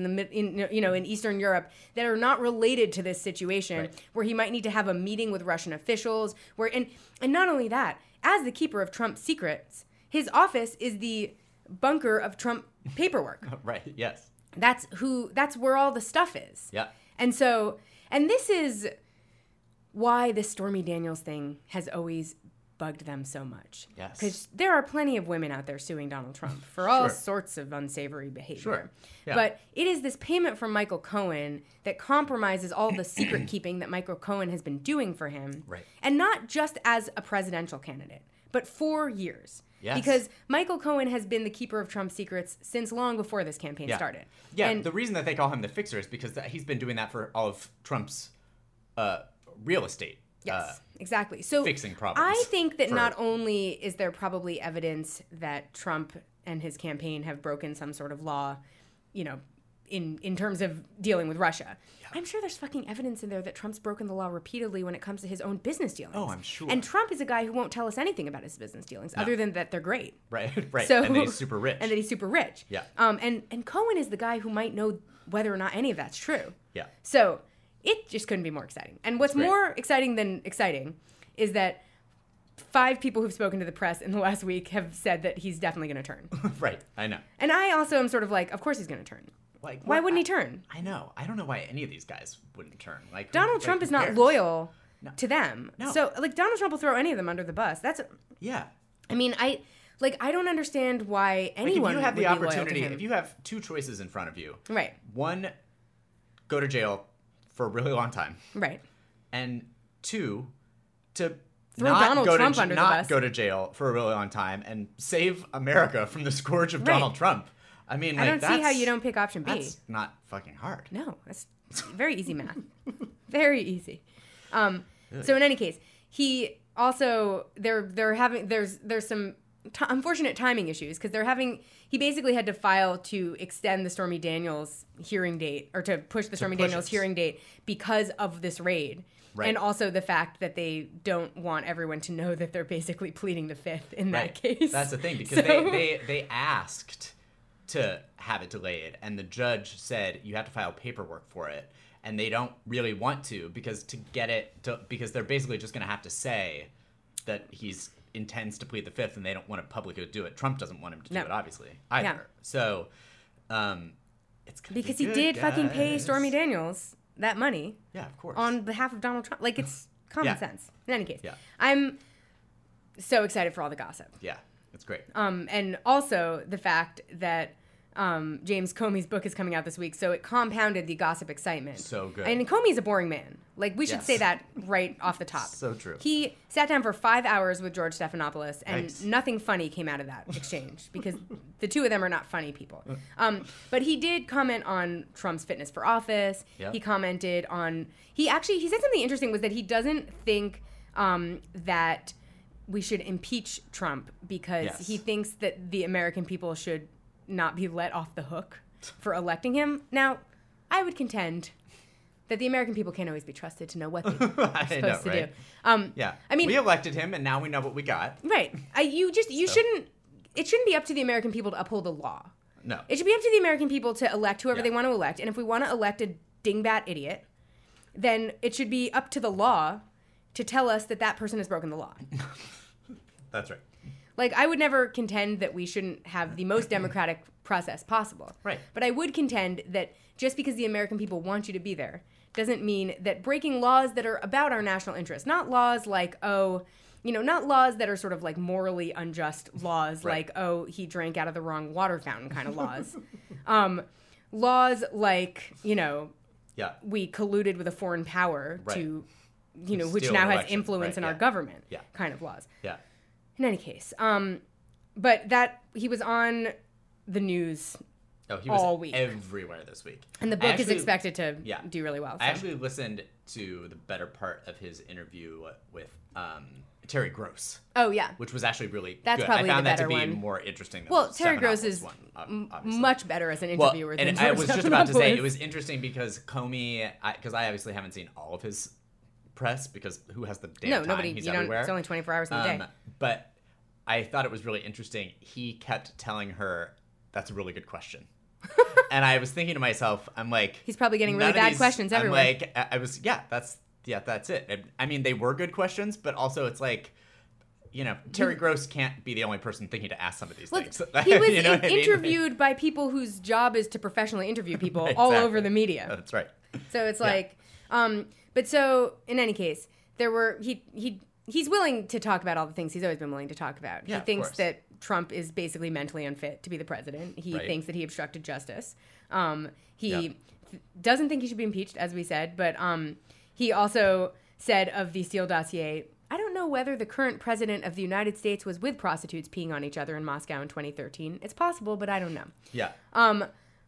in Eastern Europe that are not related to this situation, Right. where he might need to have a meeting with Russian officials. And not only that, as the keeper of Trump's secrets, his office is the bunker of Trump paperwork. Right, yes. That's where all the stuff is. Yeah. And so, And this is why the Stormy Daniels thing has always bugged them so much. Yes. Because there are plenty of women out there suing Donald Trump for all sorts of unsavory behavior. Sure. Yeah. But it is this payment from Michael Cohen that compromises all the secret keeping that Michael Cohen has been doing for him. Right. And not just as a presidential candidate, but for years. Yes. Because Michael Cohen has been the keeper of Trump's secrets since long before this campaign started. Yeah, and the reason that they call him the fixer is because he's been doing that for all of Trump's real estate. Yes, exactly. So fixing problems. I think that not only is there probably evidence that Trump and his campaign have broken some sort of law, you know, in terms of dealing with Russia. Yeah. I'm sure there's fucking evidence in there that Trump's broken the law repeatedly when it comes to his own business dealings. Oh, I'm sure. And Trump is a guy who won't tell us anything about his business dealings other than that they're great. Right, right. So, and that he's super rich. And that he's super rich. Yeah. And Cohen is the guy who might know whether or not any of that's true. Yeah. So it just couldn't be more exciting. And what's more exciting than exciting is that 5 people who've spoken to the press in the last week have said that he's definitely going to turn. Right, I know. And I also am sort of like, of course he's going to turn. Like, why wouldn't he turn? I know. I don't know why any of these guys wouldn't turn. Like Donald Trump is not loyal to them. No. So like Donald Trump will throw any of them under the bus. Yeah. I mean, I don't understand why anyone if you have would the be loyal to opportunity, him. if you have 2 choices in front of you. Right. 1, go to jail for a really long time. Right. And 2, to throw not Donald go Trump to, under the not bus. go to jail for a really long time and save America from the scourge of Donald Trump. I mean, like, I don't see how you don't pick option B. That's not fucking hard. No, that's very easy math. Very easy. So in any case, he also they're having there's some unfortunate timing issues because he basically had to file to extend the Stormy Daniels hearing date or to push the Stormy Daniels hearing date because of this raid. Right. And also the fact that they don't want everyone to know that they're basically pleading the fifth in that case. That's the thing because they asked to have it delayed, and the judge said you have to file paperwork for it, and they don't really want to because because they're basically just going to have to say that he's intends to plead the fifth, and they don't want to publicly do it. Trump doesn't want him to do it, obviously, either. Yeah. So, it's gonna because be good, he did guys. fucking pay Stormy Daniels that money. Yeah, of course. On behalf of Donald Trump, like it's common sense. In any case, yeah. I'm so excited for all the gossip. Yeah. It's great. And also the fact that James Comey's book is coming out this week, so it compounded the gossip excitement. So good. And Comey's a boring man. Like, we should say that right off the top. So true. He sat down for 5 hours with George Stephanopoulos, and nothing funny came out of that exchange because the two of them are not funny people. But he did comment on Trump's fitness for office. Yep. He commented on... He said something interesting, was that he doesn't think that we should impeach Trump because he thinks that the American people should not be let off the hook for electing him. Now, I would contend that the American people can't always be trusted to know what they're supposed to do. Yeah. I mean, we elected him, and now we know what we got. Right. Shouldn't. It shouldn't be up to the American people to uphold the law. No. It should be up to the American people to elect whoever they want to elect. And if we want to elect a dingbat idiot, then it should be up to the law to tell us that person has broken the law. That's right. Like, I would never contend that we shouldn't have the most democratic process possible. Right. But I would contend that just because the American people want you to be there doesn't mean that breaking laws that are about our national interest, not laws like, not laws that are sort of like morally unjust laws, like, he drank out of the wrong water fountain kind of laws. Laws like, we colluded with a foreign power to, which now has influence in our government kind of laws. Yeah. In any case, but that he was on the news all week. Everywhere this week. And the book is expected to do really well. So. I actually listened to the better part of his interview with Terry Gross. Oh, yeah. Which was actually really That's good. Probably I found the that better to be one. more interesting than Terry Gross is much better as an interviewer than George I was just about to say, Stephanopoulos. it was interesting because Comey, because I obviously haven't seen all of his press because who has the damn time? Nobody. He's everywhere. It's only 24 hours in the day. But I thought it was really interesting. He kept telling her, that's a really good question. And I was thinking to myself, I'm like... He's probably getting really bad questions everywhere. I'm like, that's it. I mean, they were good questions, but also it's like, Terry Gross can't be the only person thinking to ask some of these things. He was interviewed by people whose job is to professionally interview people all over the media. That's right. So it's like... But so in any case, he's willing to talk about all the things he's always been willing to talk about. Yeah, he thinks of course. that Trump is basically mentally unfit to be the president. He Right. thinks that he obstructed justice. He Yep. doesn't think he should be impeached, as we said, but he also said of the Steele dossier, I don't know whether the current president of the United States was with prostitutes peeing on each other in Moscow in 2013. It's possible, but I don't know. Yeah. I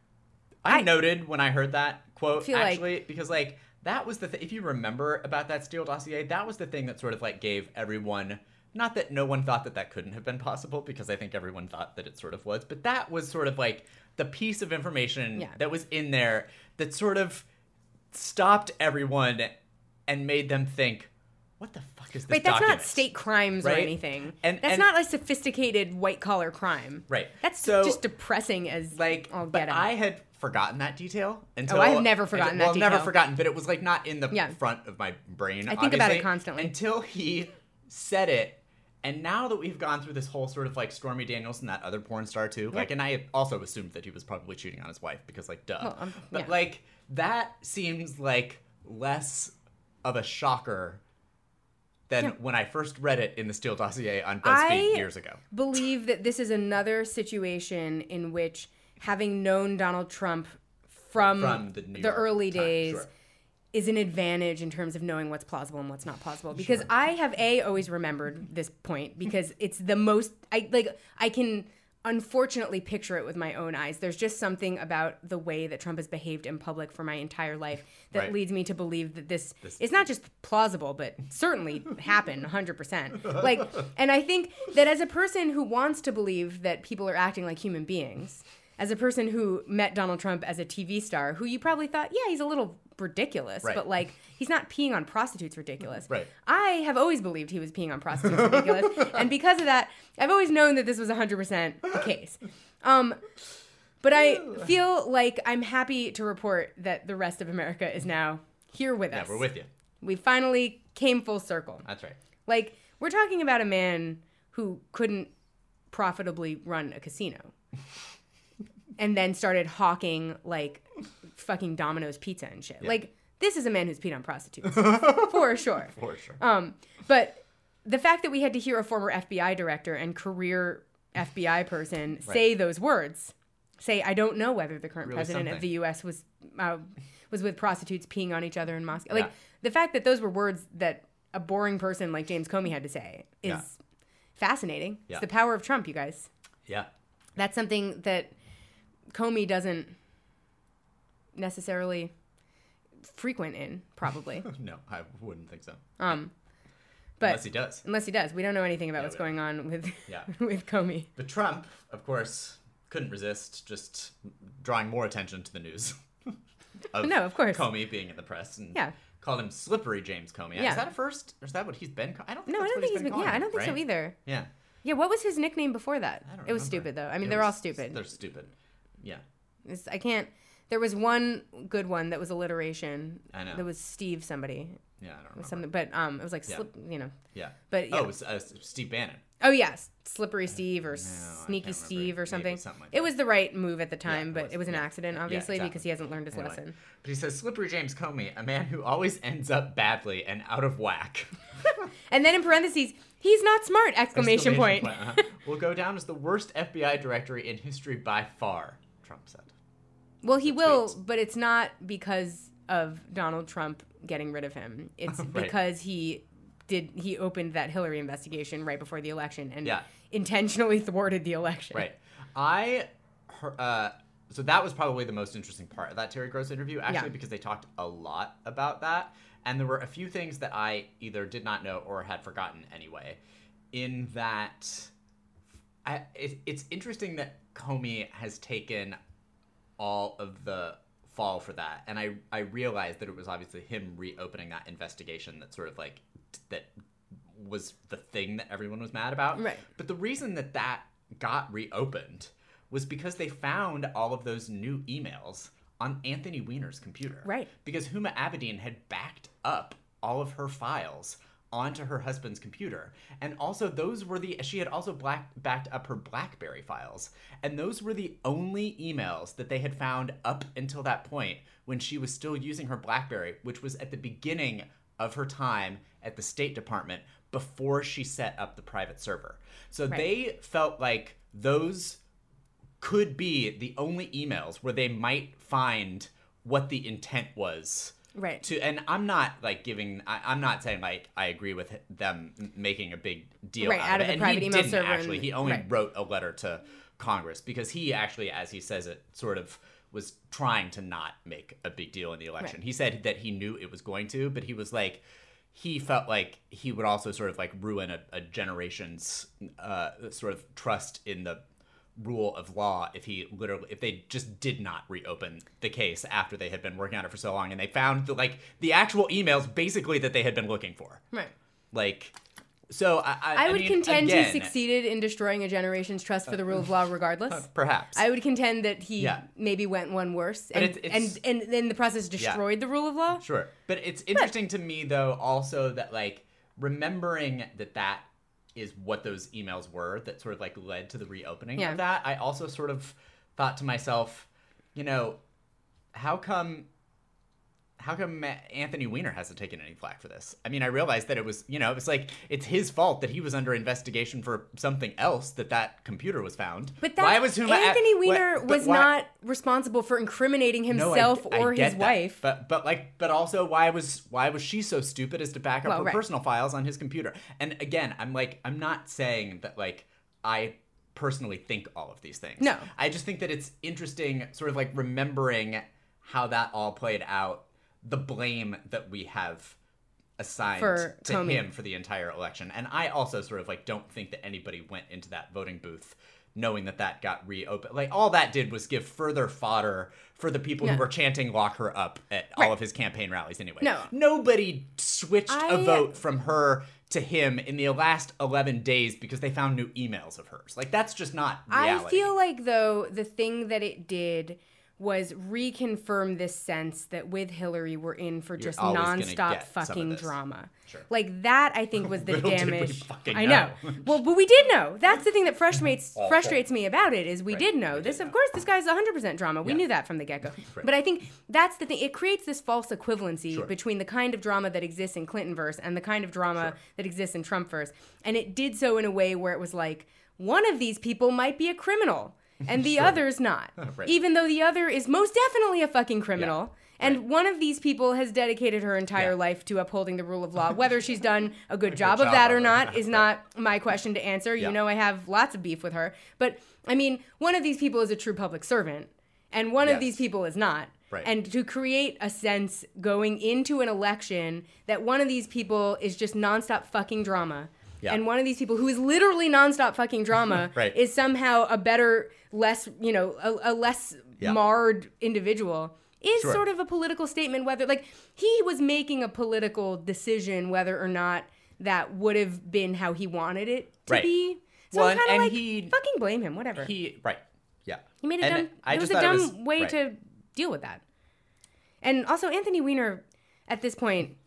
I noted when I heard that quote, feel like- actually, because, like, that was the thing. If you remember about that Steele dossier, that was the thing that sort of, like, gave everyone, not that no one thought that that couldn't have been possible, because I think everyone thought that it sort of was, but that was sort of, like, the piece of information Yeah. that was in there that sort of stopped everyone and made them think, what the fuck is this Right, that's document? not state crimes or Right? anything. And- that's and- not a sophisticated white collar crime. Right. That's So, just depressing as Like, all but get out. I had forgotten that detail until I have never forgotten that well, never detail. forgotten, but it was like not in the Yeah. front of my brain. I think about it obviously, constantly. until he said it. And now that we've gone through this whole sort of like Stormy Daniels and that other porn star too, like, and I also assumed that he was probably cheating on his wife because, like, duh. Well, but yeah. like that seems like less of a shocker than when I first read it in the Steele dossier on BuzzFeed years ago. Believe that this is another situation in which, having known Donald Trump from From the New York early Times, days, sure. is an advantage in terms of knowing what's plausible and what's not plausible. Because I have always remembered this point because it's the most I can unfortunately picture it with my own eyes. There's just something about the way that Trump has behaved in public for my entire life that Right. leads me to believe that this is not just plausible, but certainly happened 100%. Like, and I think that as a person who wants to believe that people are acting like human beings, as a person who met Donald Trump as a TV star, who you probably thought, yeah, he's a little ridiculous, Right. but like he's not peeing on prostitutes ridiculous. Right. I have always believed he was peeing on prostitutes ridiculous, and because of that, I've always known that this was 100% the case. But I feel like I'm happy to report that the rest of America is now here with Yeah, us. we're with you. We finally came full circle. That's right. Like, we're talking about a man who couldn't profitably run a casino and then started hawking, like, fucking Domino's pizza and shit. Yeah. Like, this is a man who's peed on prostitutes. For sure. For sure. But the fact that we had to hear a former FBI director and career FBI person say those words, say, I don't know whether the current Really president of something. the U.S. was with prostitutes peeing on each other in Moscow. Yeah. Like, the fact that those were words that a boring person like James Comey had to say is Yeah. fascinating. Yeah. It's the power of Trump, you guys. Yeah. That's something that Comey doesn't necessarily frequent in, probably. No, I wouldn't think so. But Unless he does. Unless he does. We don't know anything about Yeah, what's we don't. going on with Yeah. with Comey. But Trump, of course, couldn't resist just drawing more attention to the news. Of No, of course. Comey being in the press and Yeah. called him Slippery James Comey. Yeah. Is that a first? Or is that what he's been? I don't think No, I that's don't what think he's been. calling Yeah, I him, don't think so right? either. Yeah. Yeah, what was his nickname before that? I don't It was remember. stupid though. I mean, It they're all was- stupid. They're stupid. Yeah. I can't. There was one good one that was alliteration. I know. That was Steve somebody. Yeah, I don't remember. Something, but it was like Yeah. slip, you know. Yeah. But yeah. Oh, it was Steve Bannon. Oh yes, Slippery Steve or I Sneaky can't Steve remember. or Maybe something. something like It that. was the right move at the time, it but was, it was an yeah. accident, Yeah, obviously, exactly. because he hasn't learned his Anyway. lesson. But he says, Slippery James Comey, a man who always ends up badly and out of whack. And then in parentheses, he's not smart! Exclamation point. Uh-huh. Will go down as the worst FBI director in history by far, Trump said. Well, he The will, tweets. but it's not because of Donald Trump getting rid of him. It's Right. because he opened that Hillary investigation right before the election and Yeah. intentionally thwarted the election. Right. So that was probably the most interesting part of that Terry Gross interview, actually, Yeah. because they talked a lot about that. And there were a few things that I either did not know or had forgotten anyway. In that, it's interesting that Comey has taken all of the fall for that. And I realized that it was obviously him reopening that investigation that sort of like, that was the thing that everyone was mad about. Right. But the reason that that got reopened was because they found all of those new emails on Anthony Weiner's computer. Right. Because Huma Abedin had backed up all of her files onto her husband's computer. And also she had also backed up her BlackBerry files. And those were the only emails that they had found up until that point when she was still using her BlackBerry, which was at the beginning of her time at the State Department before she set up the private server. So they felt like those could be the only emails where they might find what the intent was. Right. And I'm not like I'm not saying like I agree with them making a big deal out of it. The private email server. Actually, he only wrote a letter to Congress because he actually, as he says it, sort of was trying to not make a big deal in the election. He said that he knew it was going to, but he was like, he felt like he would also sort of like ruin a generation's sort of trust in the rule of law if they just did not reopen the case after they had been working on it for so long and they found the actual emails basically that they had been looking for. Right. Like, so I would contend he succeeded in destroying a generation's trust for the rule of law regardless. Perhaps. I would contend that he maybe went one worse and in the process destroyed the rule of law. Sure. But it's interesting to me though also that like remembering that is what those emails were that sort of like led to the reopening of that. I also sort of thought to myself, you know, how come Anthony Weiner hasn't taken any flack for this? I mean, I realized that it was like it's his fault that he was under investigation for something else that computer was found. But Anthony Weiner was not responsible for incriminating himself or his wife. But also why was she so stupid as to back up her personal files on his computer? And again, I'm not saying that like I personally think all of these things. No. I just think that it's interesting sort of like remembering how that all played out. The blame that we have assigned to him for the entire election. And I also sort of like don't think that anybody went into that voting booth knowing that got reopened. Like all that did was give further fodder for the people who were chanting lock her up at all of his campaign rallies anyway. No. Nobody switched a vote from her to him in the last 11 days because they found new emails of hers. Like that's just not reality. I feel like though the thing that it did was reconfirm this sense that with Hillary we're in for just nonstop fucking drama. Sure. Like that I think was the damage. I know. Well, but we did know. That's the thing that frustrates me about it is we did know. This of course this guy's 100% drama. We knew that from the get-go. But I think that's the thing. It creates this false equivalency between the kind of drama that exists in Clintonverse and the kind of drama that exists in Trumpverse. And it did so in a way where it was like one of these people might be a criminal. And the other's not. Even though the other is most definitely a fucking criminal. Yeah. And one of these people has dedicated her entire life to upholding the rule of law. Whether she's done a good job of that or not is not my question to answer. You know I have lots of beef with her. But, I mean, one of these people is a true public servant. And one of these people is not. Right. And to create a sense going into an election that one of these people is just nonstop fucking drama. Yeah. And one of these people who is literally nonstop fucking drama is somehow a better, less, a less marred individual is sort of a political statement. Whether like he was making a political decision whether or not that would have been how he wanted it to be. So I'm kind of like, fucking blame him, whatever. He made it was a dumb way to deal with that. And also Anthony Weiner, at this point,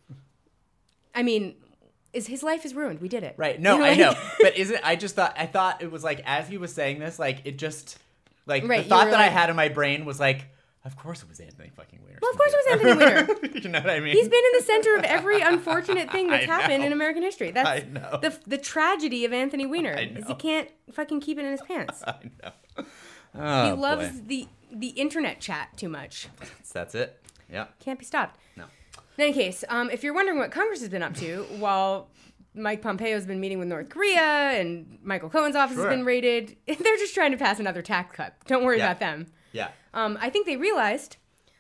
I mean, his life is ruined. We did it. Right. No, I know. But I thought it was like, as he was saying this, like, it just, like, the thought that I had in my brain was like, of course it was Anthony fucking Weiner. Well, of course it was Anthony Weiner. You know what I mean? He's been in the center of every unfortunate thing that's happened in American history. That's I know. The tragedy of Anthony Weiner is he can't fucking keep it in his pants. I know. Oh, he loves the internet chat too much. That's it. Yeah. Can't be stopped. No. In any case, if you're wondering what Congress has been up to while Mike Pompeo's been meeting with North Korea and Michael Cohen's office has been raided, they're just trying to pass another tax cut. Don't worry about them. Yeah. I think they realized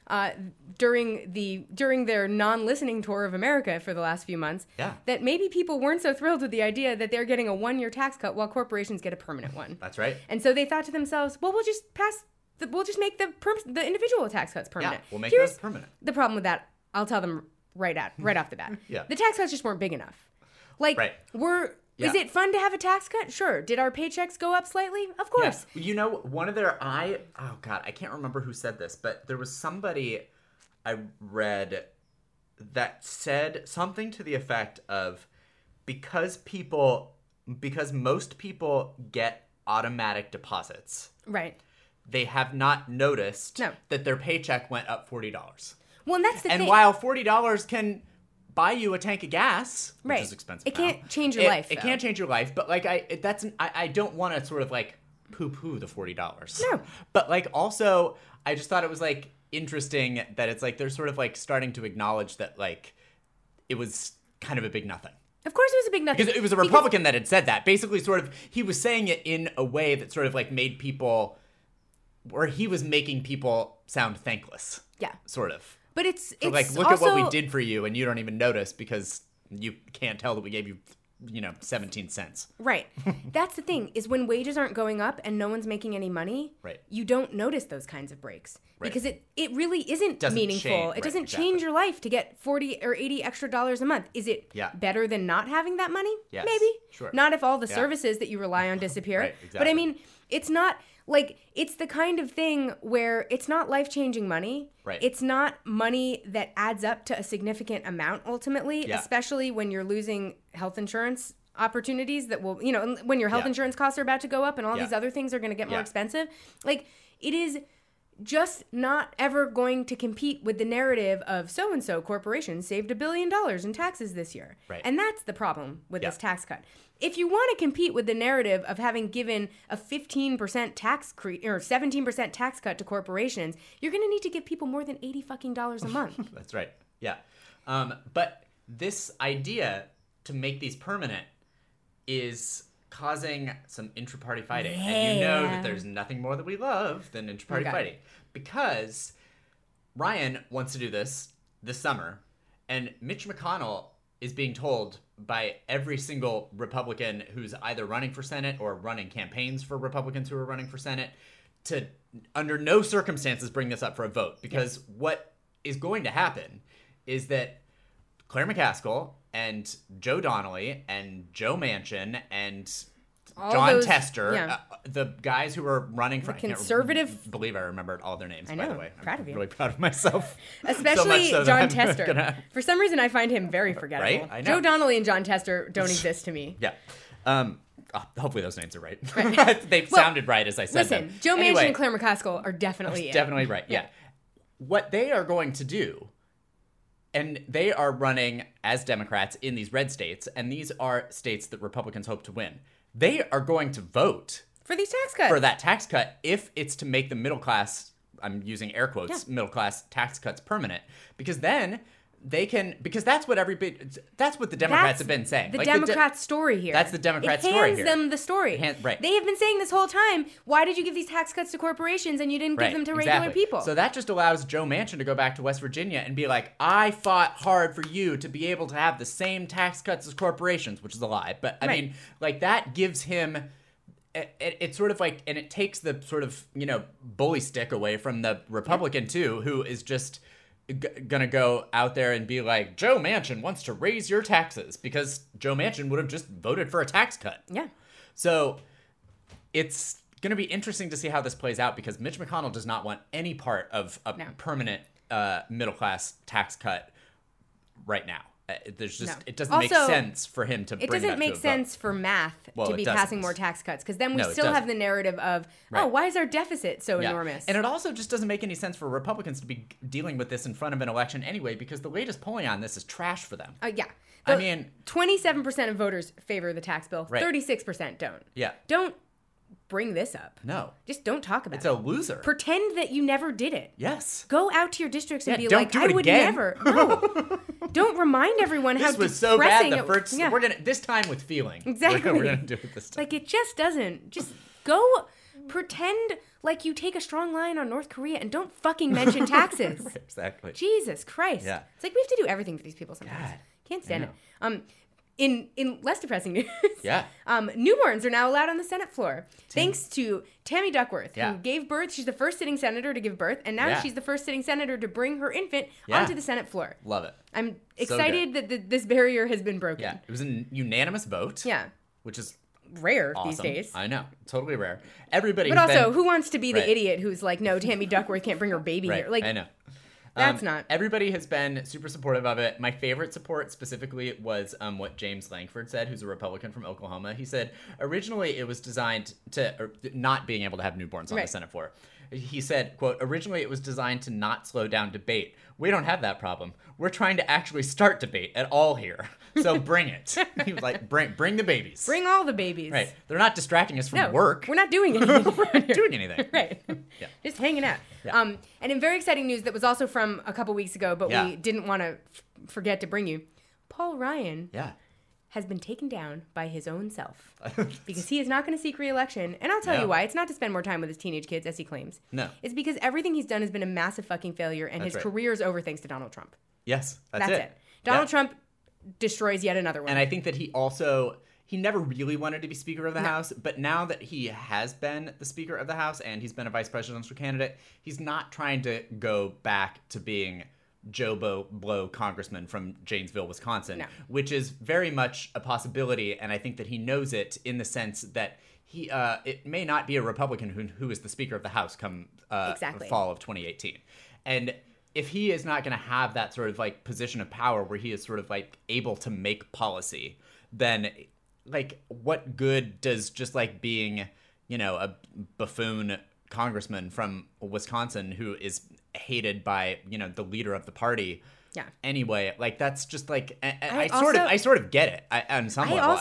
during their non-listening tour of America for the last few months that maybe people weren't so thrilled with the idea that they're getting a 1-year tax cut while corporations get a permanent one. That's right. And so they thought to themselves, well, we'll just make the individual tax cuts permanent. Yeah, we'll make those permanent. The problem with that, I'll tell them right off the bat. Yeah. The tax cuts just weren't big enough. Like, is it fun to have a tax cut? Sure. Did our paychecks go up slightly? Of course. Yeah. You know, one of their, I can't remember who said this, but there was somebody I read that said something to the effect of, because most people get automatic deposits, Right. they have not noticed No. that their paycheck went up $40. Well, and that's the And thing. while $40 can buy you a tank of gas, which Right. is expensive, It now, can't change your life, It though. can't change your life, but like I don't want to sort of like poo-poo the $40. No. But like also, I just thought it was like interesting that it's like they're sort of like starting to acknowledge that like it was kind of a big nothing. Of course, it was a big nothing. Because it was a Republican that had said that. Basically, sort of, he was saying it in a way that sort of like made people, or he was making people sound thankless. Yeah. Sort of. But it's Like, look also, at what we did for you, and you don't even notice because you can't tell that we gave you, 17 cents. Right. That's the thing, is when wages aren't going up and no one's making any money, Right. you don't notice those kinds of breaks. Right. Because it really isn't Doesn't meaningful. change- It right, doesn't exactly. change your life to get 40 or 80 extra dollars a month. Is it Yeah. better than not having that money? Yes. Maybe. Sure. Not if all the Yeah. services that you rely on disappear. Right, But I exactly. mean, it's not like, it's the kind of thing where it's not life-changing money. Right. It's not money that adds up to a significant amount ultimately, Yeah. especially when you're losing health insurance opportunities that will, when your health Yeah. insurance costs are about to go up and all Yeah. these other things are going to get more Yeah. expensive. Like, it is just not ever going to compete with the narrative of so-and-so corporation saved $1 billion in taxes this year. Right. And that's the problem with Yeah. this tax cut. If you want to compete with the narrative of having given a 15% tax or 17% tax cut to corporations, you're going to need to give people more than $80 fucking dollars a month. That's right. Yeah. But this idea to make these permanent is causing some intra-party fighting. And you know that there's nothing more that we love than intra-party Okay. fighting. Because Ryan wants to do this summer, and Mitch McConnell is being told by every single Republican who's either running for Senate or running campaigns for Republicans who are running for Senate to, under no circumstances, bring this up for a vote. Because what is going to happen is that Claire McCaskill and Joe Donnelly and Joe Manchin and All John those- Tester, yeah. the guys who were running for conservative- believe I remembered all their names, I by know. the way. Proud I'm of you. really proud of myself. So Especially much so that John I'm Tester. gonna- For some reason, I find him very forgettable. Right? I know. Joe Donnelly and John Tester don't exist to me. Yeah. Hopefully those names are right. Right. They sounded right as I said Listen, them. Joe Manchin Anyway, and Claire McCaskill are definitely it. definitely right. Yeah. What they are going to do, and they are running as Democrats in these red states, and these are states that Republicans hope to win. They are going to vote For these tax cuts. for that tax cut if it's to make the middle class, I'm using air quotes, middle class tax cuts permanent, because then they can, because that's what that's what the Democrats have been saying. The Like, Democrats' story here. That's the Democrats' it story hands here. them the story. Right. They have been saying this whole time, why did you give these tax cuts to corporations and you didn't give them to regular exactly. people? So that just allows Joe Manchin to go back to West Virginia and be like, I fought hard for you to be able to have the same tax cuts as corporations, which is a lie. But I Right. mean, like, that gives him, it's sort of like, and it takes the sort of, bully stick away from the Republican too, who is just gonna go out there and be like, Joe Manchin wants to raise your taxes, because Joe Manchin would have just voted for a tax cut. yeah. So it's going to be interesting to see how this plays out, because Mitch McConnell does not want any part of a permanent middle class tax cut right now. There's just No. it doesn't make Also, sense for him to. It bring doesn't that make to a sense vote. for math Well, to it be doesn't. passing more tax cuts, because then we No, it still have doesn't. the narrative of, Right. why is our deficit so Yeah. enormous? And it also just doesn't make any sense for Republicans to be dealing with this in front of an election anyway, because the latest polling on this is trash for them. Yeah. I mean, 27% of voters favor the tax bill. Right. 36% don't. Yeah. Don't bring this up. No, Just don't talk about it's it. a loser. Pretend that you never did it. Yes. Go out to your districts and Yeah, be don't like, do I it would again." never. No. Don't remind everyone how This was so bad. depressing The it first, yeah. we're gonna this time with feeling. Exactly. We're gonna do it this time. Like, it just doesn't. Just go pretend like you take a strong line on North Korea and don't fucking mention taxes. Exactly. Jesus Christ. Yeah. It's like we have to do everything for these people sometimes. God, Can't stand I it. In less depressing news, Yeah. newborns are now allowed on the Senate floor, thanks to Tammy Duckworth, Yeah. who gave birth. She's the first sitting senator to give birth, and now Yeah. she's the first sitting senator to bring her infant Yeah. onto the Senate floor. Love it. I'm excited that this barrier has been broken. Yeah, it was a unanimous vote. Yeah. Which is Rare awesome. these days. I know, totally rare. Everybody, But who's also, been- who wants to be the Right. idiot who's like, no, Tammy Duckworth can't bring her baby right, here? Like, I know. That's not. Everybody has been super supportive of it. My favorite support specifically was what James Langford said, who's a Republican from Oklahoma. He said, originally it was designed to, not being able to have newborns on the Senate floor. He said, quote, originally it was designed to not slow down debate. We don't have that problem. We're trying to actually start debate at all here. So bring it. He was like, bring the babies. Bring all the babies. Right. They're not distracting us from work. We're not doing anything. We're not doing anything. Right. Yeah. Just hanging out. Yeah. And in very exciting news that was also from a couple weeks ago, but Yeah. we didn't want to forget to bring you, Paul Ryan Yeah. has been taken down by his own self because he is not going to seek re-election. And I'll tell you why. It's not to spend more time with his teenage kids, as he claims. No. It's because everything he's done has been a massive fucking failure, and his career is over thanks to Donald Trump. Yes, that's it. Donald Trump destroys yet another one. And I think that he never really wanted to be Speaker of the House, but now that he has been the Speaker of the House and he's been a vice presidential candidate, he's not trying to go back to being Joe Blow congressman from Janesville, Wisconsin, which is very much a possibility, and I think that he knows it in the sense that it may not be a Republican who is the Speaker of the House come fall of 2018. And if he is not going to have that sort of like position of power where he is sort of like able to make policy, then like what good does just like being, a buffoon congressman from Wisconsin who is hated by, the leader of the party. Yeah. Anyway, like that's just like I sort of get it on some level.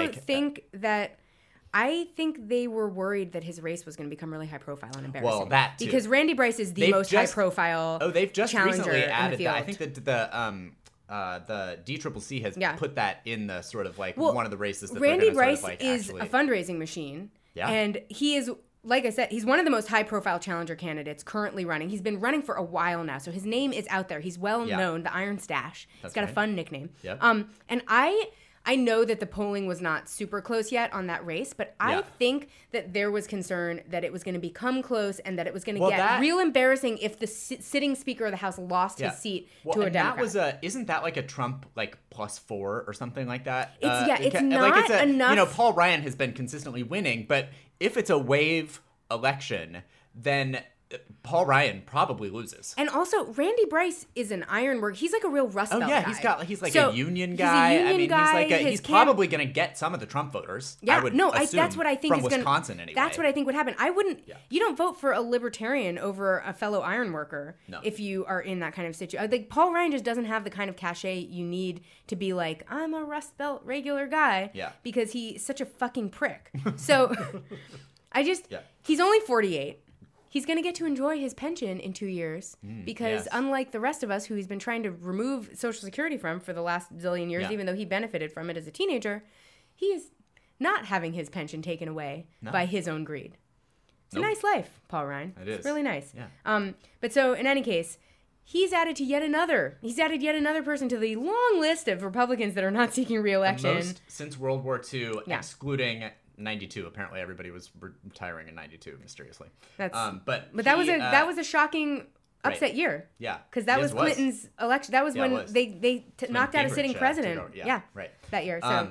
I think they were worried that his race was going to become really high profile and embarrassing. Well, that too. Because Randy Bryce is the most high profile. Oh, they've just recently added that. I think that the DCCC has put that in the sort of like one of the races that Randy they're Bryce sort of like is a fundraising machine. Yeah. And he is, like I said, he's one of the most high-profile challenger candidates currently running. He's been running for a while now, so his name is out there. He's well known, the Iron Stash. He's got a fun nickname. Yep. And I know that the polling was not super close yet on that race, but I think that there was concern that it was going to become close and that it was going to get real embarrassing if the sitting Speaker of the House lost his seat to a Democrat. Isn't that like a Trump like +4 or something like that? It's not enough. Paul Ryan has been consistently winning, but if it's a wave election, then Paul Ryan probably loses. And also, Randy Bryce is an ironwork. He's like a real Rust Belt guy. He's like a union guy. He's probably going to get some of the Trump voters. Yeah, I would assume, that's what I think from Wisconsin anyway. That's what I think would happen. I wouldn't. Yeah. You don't vote for a libertarian over a fellow ironworker if you are in that kind of situation. Like Paul Ryan just doesn't have the kind of cachet you need to be like, I'm a Rust Belt regular guy. Yeah. Because he's such a fucking prick. So he's only 48. He's going to get to enjoy his pension in 2 years because unlike the rest of us who he's been trying to remove Social Security from for the last zillion years, even though he benefited from it as a teenager, he is not having his pension taken away by his own greed. It's a nice life, Paul Ryan. It's really nice. Yeah. But so in any case, he's added yet another person to the long list of Republicans that are not seeking re-election. The most since World War II, excluding 92. Apparently, everybody was retiring in 92 mysteriously. But that was a shocking upset year. Yeah, because that was Clinton's election. That was when they knocked out a sitting president. That year. So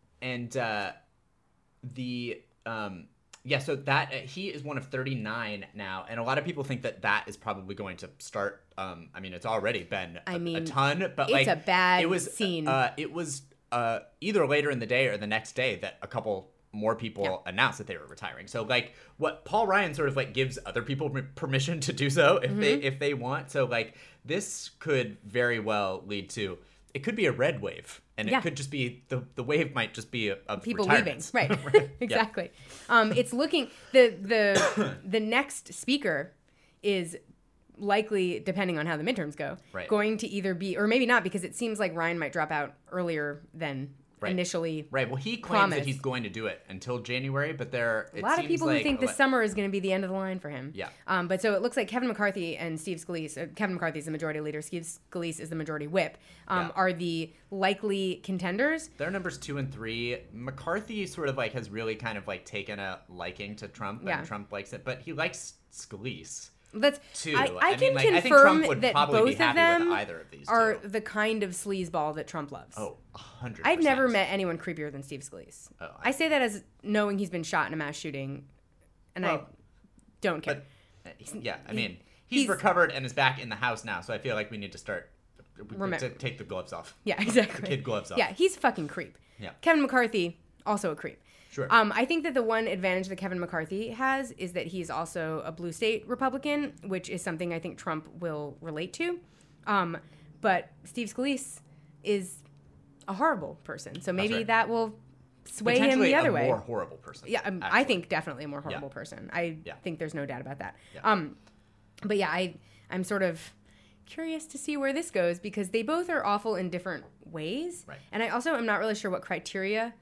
so that he is one of 39 now, and a lot of people think that is probably going to start. It's already been a ton, but it's a bad scene. It was either later in the day or the next day that a couple more people announced that they were retiring. So like what Paul Ryan sort of like gives other people permission to do so if they want. So like this could very well lead to, it could be a red wave, and it could just be the wave might just be of people leaving. Right. Exactly. It's looking the next speaker is likely, depending on how the midterms go, going to either be, or maybe not, because it seems like Ryan might drop out earlier than initially well, he claims that he's going to do it until January, but a lot of people who think this summer is going to be the end of the line for him. Yeah. But so it looks like Kevin McCarthy and Steve Scalise, Kevin McCarthy is the majority leader, Steve Scalise is the majority whip, are the likely contenders. They're numbers 2 and 3. McCarthy sort of like has really kind of like taken a liking to Trump, and Trump likes it, but he likes Scalise. Too. I can confirm I think Trump would that both of them are two. The kind of sleazeball that Trump loves. Oh, 100%. I've never met anyone creepier than Steve Scalise. Oh, I say that as knowing he's been shot in a mass shooting, and I don't care. But, he's recovered and is back in the house now. So I feel like we need to start to take the gloves off. Yeah, exactly. The kid gloves off. Yeah, he's a fucking creep. Yeah. Kevin McCarthy, also a creep. Sure. I think that the one advantage that Kevin McCarthy has is that he's also a blue state Republican, which is something I think Trump will relate to. But Steve Scalise is a horrible person, so maybe that will sway him the other way. A more horrible person. Yeah, I think definitely a more horrible person. I think there's no doubt about that. Yeah. But yeah, I'm sort of curious to see where this goes because they both are awful in different ways. Right. And I also am not really sure what criteria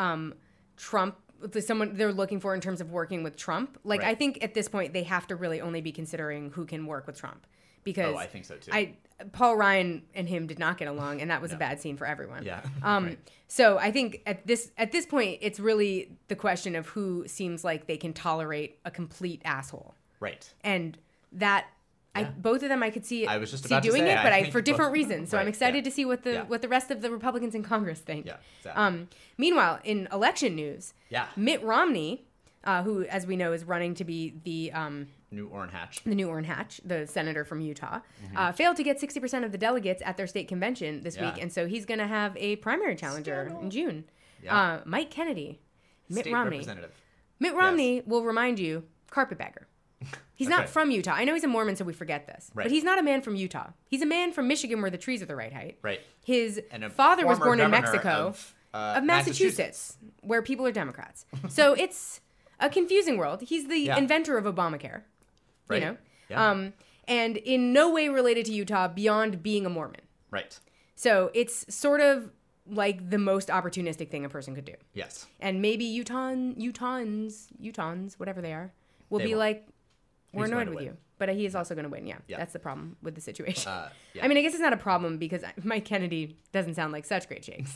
they're looking for in terms of working with Trump. Like, I think at this point they have to really only be considering who can work with Trump. Because I think so too. Paul Ryan and him did not get along, and that was a bad scene for everyone. Yeah. So I think at this point, it's really the question of who seems like they can tolerate a complete asshole. Right. And that both of them I could see I was just about to doing say, it, but I think for different both, reasons. So I'm excited to see what the rest of the Republicans in Congress think. Yeah. Exactly. Meanwhile, in election news, Mitt Romney, who, as we know, is running to be the new Orrin Hatch, the senator from Utah, failed to get 60% of the delegates at their state convention this week, and so he's going to have a primary challenger in June. Yeah. Mike Kennedy, Mitt Romney. Representative. Mitt Romney will remind you, carpetbagger. He's not from Utah. I know he's a Mormon, so we forget this. Right. But he's not a man from Utah. He's a man from Michigan where the trees are the right height. Right. His father was born in Mexico, of Massachusetts, where people are Democrats. So it's a confusing world. He's the inventor of Obamacare. Right. You know? Yeah. And in no way related to Utah beyond being a Mormon. Right. So it's sort of like the most opportunistic thing a person could do. Yes. And maybe Utahns, whatever they are, will be like, we're annoyed with you. But he is also going to win, yeah. That's the problem with the situation. I mean, I guess it's not a problem because Mike Kennedy doesn't sound like such great shakes.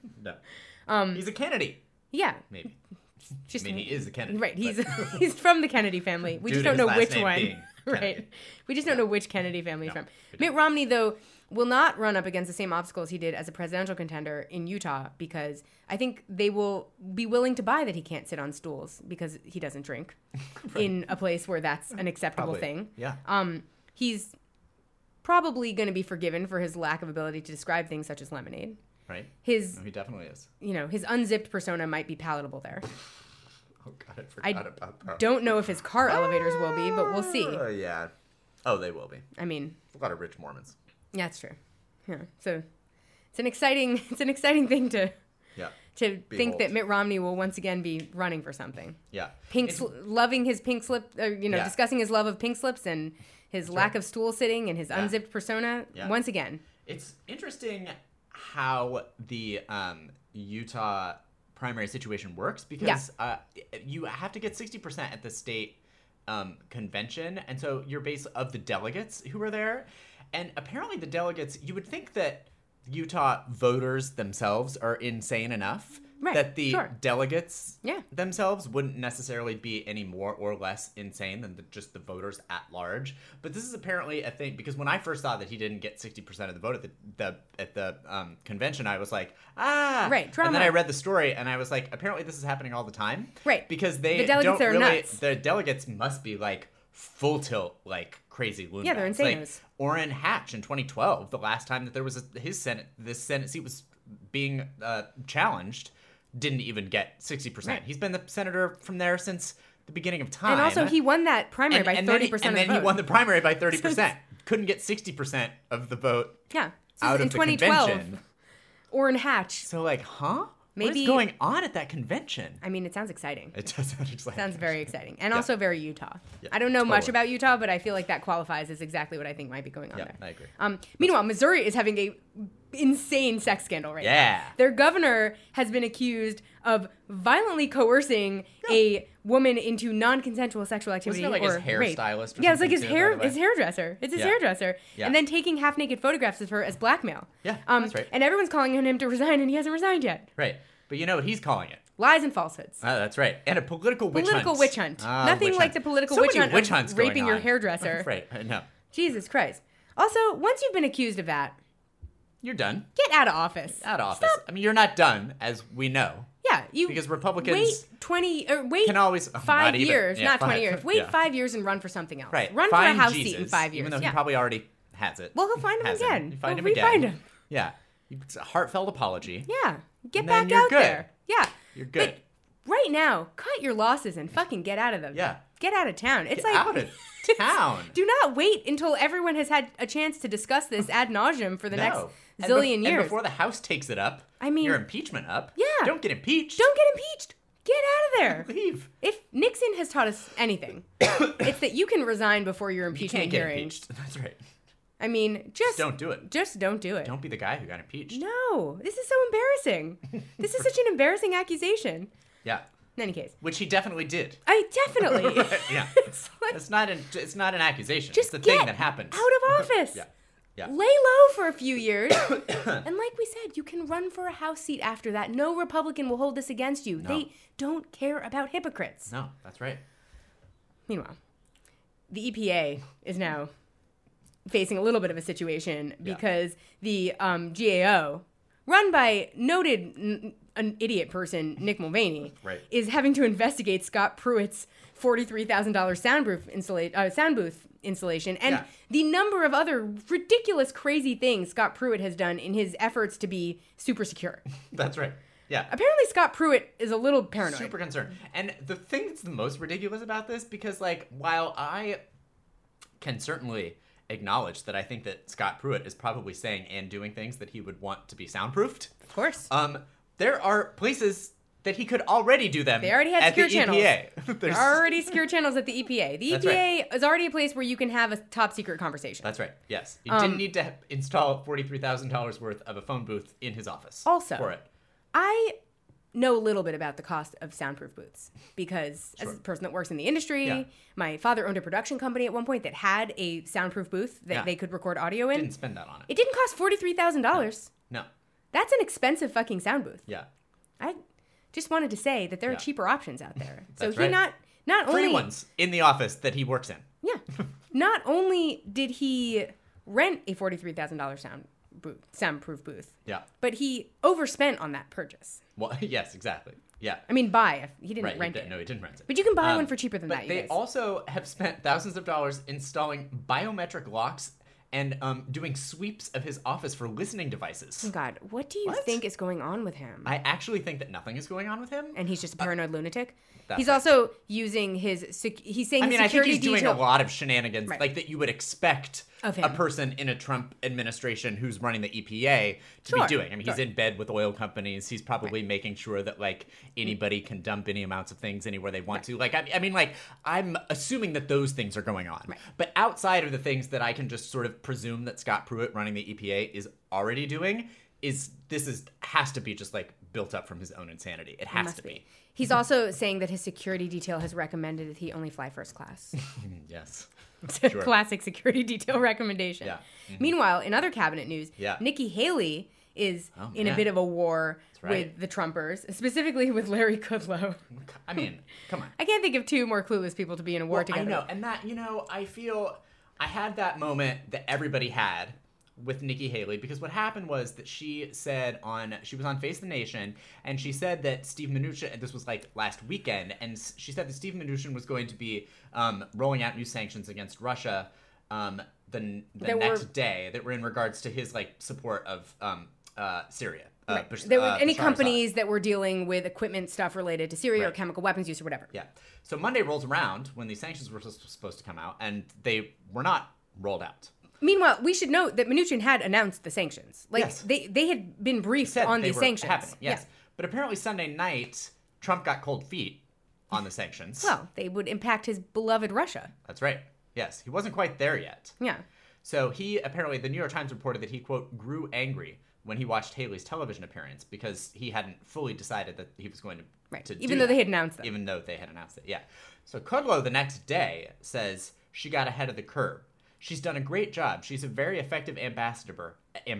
No. He's a Kennedy. Yeah. Maybe. He is a Kennedy. Right. He's from the Kennedy family. We just don't know which one. Right. We just don't know which Kennedy family he's from. Mitt Romney, though, will not run up against the same obstacles he did as a presidential contender in Utah because I think they will be willing to buy that he can't sit on stools because he doesn't drink in a place where that's an acceptable thing. Yeah. He's probably going to be forgiven for his lack of ability to describe things such as lemonade. Right. He definitely is. His unzipped persona might be palatable there. Oh, God, I forgot about that. Don't know if his car elevators will be, but we'll see. Yeah. Oh, they will be. I mean, a lot of rich Mormons. Yeah, that's true. Yeah. So it's an exciting thing to think that Mitt Romney will once again be running for something. Yeah. Loving his pink slip, discussing his love of pink slips and his lack of stool sitting and his unzipped persona once again. It's interesting how the Utah primary situation works because you have to get 60% at the state convention, and so you're based of the delegates who are there, and apparently the delegates, you would think that Utah voters themselves are insane enough that the delegates themselves wouldn't necessarily be any more or less insane than just the voters at large. But this is apparently a thing because when I first saw that he didn't get 60% of the vote at the convention, I was like, drama. And then I read the story and I was like, apparently this is happening all the time, because the delegates must be like full tilt, like crazy loon. Yeah, they're insane. Like Orrin Hatch in 2012, the last time that there was this Senate seat was being challenged, didn't even get 60%. Right. He's been the senator from there since the beginning of time. And also he won that primary by 30% of the vote. And then he won the primary by 30%. Couldn't get 60% of the vote out of the convention. Orrin Hatch. So what is going on at that convention? I mean, it sounds exciting. It does sound exciting. Sounds very exciting. And also very Utah. Yeah, I don't know much about Utah, but I feel like that qualifies as exactly what I think might be going on there. I agree. Meanwhile, Missouri is having a insane sex scandal right now. Their governor has been accused of violently coercing a woman into non-consensual sexual activity or his hairstylist. Yeah, it's like his hairdresser. It's his hairdresser. Yeah. And then taking half-naked photographs of her as blackmail. Yeah, that's right. And everyone's calling on him to resign, and he hasn't resigned yet. Right. But you know what he's calling it? Lies and falsehoods. That's right. And a political witch hunt. Nothing like the political witch hunt of raping your hairdresser. Right, I know. Jesus Christ. Also, once you've been accused of that, you're done. Get out of office. Out of office. Stop. I mean, you're not done, as we know. Yeah, you because Republicans wait can always 5 years, Yeah, not 20 5 years. Wait yeah. 5 years and run for something else. Right. Run Find for a House Jesus, seat in 5 years. even though yeah. he probably already has it. Well, he'll find him Hasn't. again. You find him Refind again. him. Yeah. It's a heartfelt apology. Yeah, get And then back you're out good. there. Yeah, You're good. But right now, cut your losses and fucking get out of them. Yeah. Get out of town. It's Get like out of town. Do not wait until everyone has had a chance to discuss this ad nauseum for the next And zillion years. And before the House takes it up, I mean, your impeachment up. Yeah. Don't get impeached. Don't get impeached. Get out of there. Leave. If Nixon has taught us anything, it's that you can resign before your You impeachment can't get hearing. impeached. That's right. I mean, just Don't do it. Just don't do it. Don't be the guy who got impeached. No, this is so embarrassing. This is such an embarrassing accusation. Yeah. In any case, Which he definitely did. I definitely. Yeah. It's like, It's not an accusation. just it's the get thing that happens. out of office. Yeah. Yeah. Lay low for a few years. And like we said, you can run for a House seat after that. No Republican will hold this against you. No. They don't care about hypocrites. No, that's right. Meanwhile, the EPA is now facing a little bit of a situation because the GAO, run by noted an idiot person, Nick Mulvaney, Right. is having to investigate Scott Pruitt's $43,000 sound booth installation and Yeah. the number of other ridiculous, crazy things Scott Pruitt has done in his efforts to be super secure. That's right. Yeah. Apparently, Scott Pruitt is a little paranoid. Super concerned. And the thing that's the most ridiculous about this, because like while I can certainly acknowledge that I think that Scott Pruitt is probably saying and doing things that he would want to be soundproofed. Of course. There are places that he could already do them. They already have at secure the channels. EPA. There are already secure channels at the EPA. The That's EPA is already a place where you can have a top secret conversation. That's right. Yes. He didn't need to install $43,000 worth of a phone booth in his office. Also, for it. I know a little bit about the cost of soundproof booths because as a person that works in the industry, Yeah. my father owned a production company at one point that had a soundproof booth that Yeah. they could record audio in. Didn't spend that on it. It didn't cost $43,000. No. That's an expensive fucking sound booth. Yeah. I just wanted to say that there are Yeah. cheaper options out there. So That's he right. not Free only ones in the office that he works in. Yeah. Not only did he rent a $43,000 soundproof booth, Yeah. but he overspent on that purchase. Well, yes, exactly. Yeah. I mean, he didn't Right. rent it. No, he didn't rent it. But you can buy one for cheaper than but that, you they guys. also have spent thousands of dollars installing biometric locks and doing sweeps of his office for listening devices. Oh God, what do you What? think is going on with him? I actually think that nothing is going on with him. And he's just a paranoid lunatic. that's He's right. also using his. He's saying. I his mean, I think security he's doing detail. a lot of shenanigans, Right. like that you would expect Of him. a person in a Trump administration who's running the EPA to Sure, be doing. I mean, he's sure. in bed with oil companies. He's probably making sure that like anybody can dump any amounts of things anywhere they want to. Like, I mean, like I'm assuming that those things are going on. Right. But outside of the things that I can just sort of presume that Scott Pruitt running the EPA is already doing, has to be just like built up from his own insanity. It has Must to be. He's also saying that his security detail has recommended that he only fly first class. Yes. It's a Sure. classic security detail recommendation. Yeah. Meanwhile, in other cabinet news, Yeah. Nikki Haley is Oh, in a man. bit of a war right. with the Trumpers, specifically with Larry Kudlow. I mean, come on. I can't think of two more clueless people to be in a war Well, together. I know, and that, I feel I had that moment that everybody had with Nikki Haley, because what happened was that she was on Face the Nation, and she said that Steve Mnuchin, and this was like last weekend, and she said that Steve Mnuchin was going to be rolling out new sanctions against Russia the next day that were in regards to his like support of Syria. There were any Bashar companies that were dealing with equipment stuff related to Syria or Right. chemical weapons use or whatever. Yeah. So Monday rolls around when these sanctions were supposed to come out, and they were not rolled out. Meanwhile, we should note that Mnuchin had announced the sanctions. Like Yes. they had been briefed Said on they these were sanctions. happening, yes. Yeah. But apparently Sunday night, Trump got cold feet on the sanctions. Well, they would impact his beloved Russia. That's right. Yes. He wasn't quite there yet. Yeah. So the New York Times reported that he, quote, grew angry when he watched Haley's television appearance because he hadn't fully decided that he was going to, Right. to Even do though they that. had announced them. Even though they had announced it, yeah. So Kudlow the next day says she got ahead of the curve. She's done a great job. She's a very effective ambassador.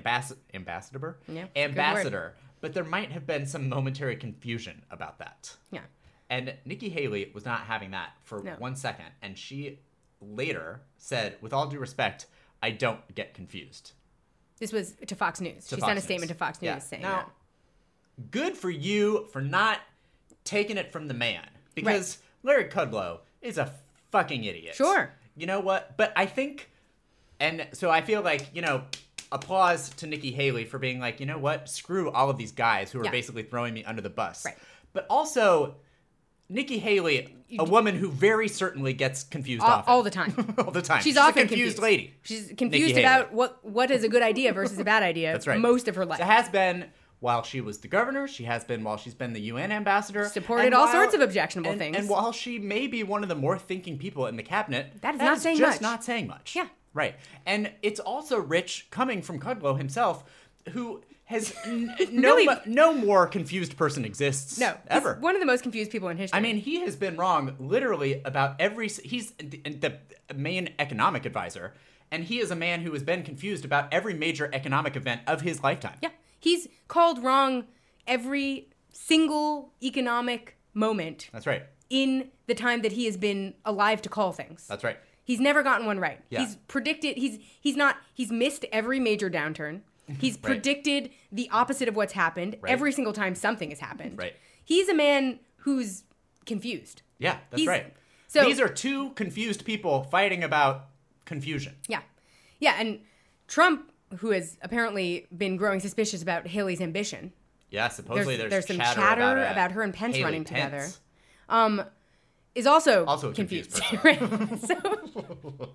Yeah, Ambassador. But there might have been some momentary confusion about that. Yeah. And Nikki Haley was not having that for No. 1 second. And she later said, with all due respect, I don't get confused. This was to Fox News. She Fox sent a News. statement to Fox News Yeah. saying now, that. good for you for not taking it from the man. Because Larry Kudlow is a fucking idiot. Sure. You know what? But I think, and so I feel like, applause to Nikki Haley for being like, you know what? Screw all of these guys who are basically throwing me under the bus. Right. But also, Nikki Haley, a woman who very certainly gets confused all the time. all the time. She's a often confused lady. She's confused about what is a good idea versus a bad idea. That's right. Most of her life. So it has been while she was the governor. She has been while she's been the UN ambassador. Supported all sorts of objectionable things. And while she may be one of the more thinking people in the cabinet, that is not saying just much. not saying much. Yeah. Right. And it's also rich coming from Kudlow himself, who has no more confused person exists ever. He's one of the most confused people in history. I mean, he has been wrong literally about he's the main economic advisor, and he is a man who has been confused about every major economic event of his lifetime. Yeah. He's called wrong every single economic moment. That's right. In the time that he has been alive to call things. That's right. He's never gotten one right. Yeah. He's predicted, he's missed every major downturn. He's predicted the opposite of what's happened every single time something has happened. Right. He's a man who's confused. Yeah, that's right. So these are two confused people fighting about confusion. Yeah. Yeah, and Trump, who has apparently been growing suspicious about Haley's ambition. Yeah, supposedly there's some chatter about her and Pence Haley running Pence. together. Is also a confused. person. Right. So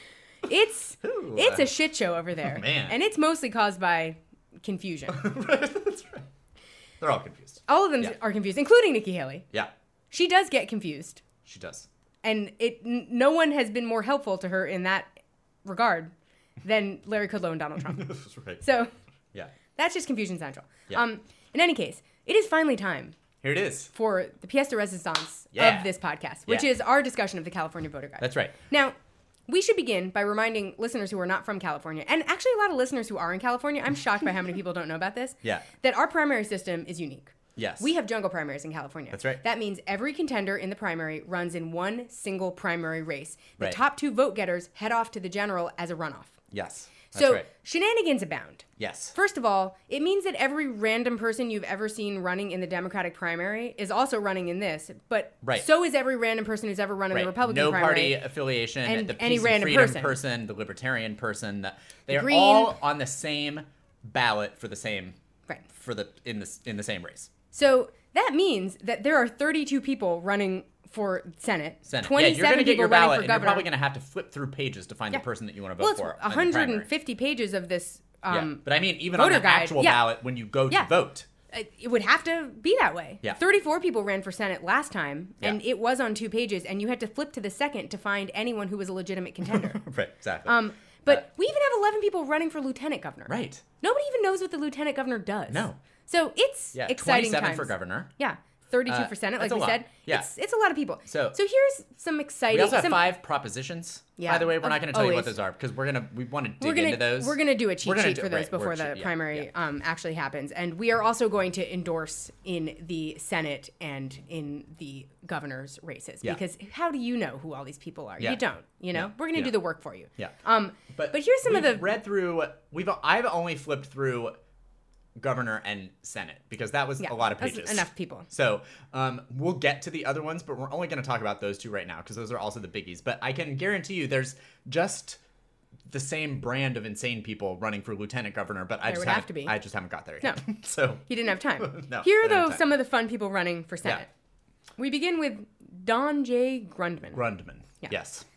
it's a shit show over there. Man. And it's mostly caused by confusion. That's right. They're all confused. All of them are confused, including Nikki Haley. Yeah. She does get confused. She does. And no one has been more helpful to her in that regard than Larry Kudlow and Donald Trump. That's right. So yeah. That's just Confusion Central. Yeah. In any case, it is finally time Here it is. for the pièce de résistance Yeah. of this podcast, which Yeah. is our discussion of the California voter guide. That's right. Now, we should begin by reminding listeners who are not from California, and actually a lot of listeners who are in California, I'm shocked by how many people don't know about this, Yeah. that our primary system is unique. Yes. We have jungle primaries in California. That's right. That means every contender in the primary runs in one single primary race. The Right. top two vote getters head off to the general as a runoff. Yes. That's So right. shenanigans abound. Yes. First of all, it means that every random person you've ever seen running in the Democratic primary is also running in this, but Right. so is every random person who's ever run in the Republican primary. No party affiliation. And the any Peace and random Freedom person. the Libertarian person. They are Green. all on the same ballot for the same Right. in the same race. So that means that there are 32 people running for Senate. Senate. 27 Yeah, you're going to get people your running ballot, for and you're governor. probably going to have to flip through pages to find the person that you want to vote Well, it's for. in the 150 pages of this. primary. Yeah. But I mean, even on voter the guide, actual yeah. ballot, when you go to Yeah. vote. It would have to be that way. Yeah. 34 people ran for Senate last time, and Yeah. it was on 2 pages, and you had to flip to the second to find anyone who was a legitimate contender. Right, exactly. But we even have 11 people running for lieutenant governor. Right. Nobody even knows what the lieutenant governor does. No. So it's Yeah, exciting 27 times. for governor. Yeah, 32 for Senate, like that's a we lot. said. Yeah. It's a lot of people. So here's some exciting. We also have some, 5 propositions. Yeah. By the way, we're not going to tell you what Always. those are because we want to dig We're gonna into those. We're gonna do a cheat We're gonna sheet do- for those right, before worksheet, the yeah, primary yeah. actually happens, and we are also going to endorse in the Senate and in the governor's races Yeah. because how do you know who all these people are? Yeah. You don't. You know, Yeah. we're gonna Yeah. do the work for you. Yeah. But here's some of the We've read through. I've only flipped through governor and Senate because that was a lot of that's pages. enough people. So we'll get to the other ones, but we're only going to talk about those 2 right now because those are also the biggies. But I can guarantee you there's just the same brand of insane people running for lieutenant governor, but I just haven't got there yet. No. So He didn't have time. No, Here I are didn't have though time. some of the fun people running for Senate. We begin with Don J. Grundman. Grundman. Yes.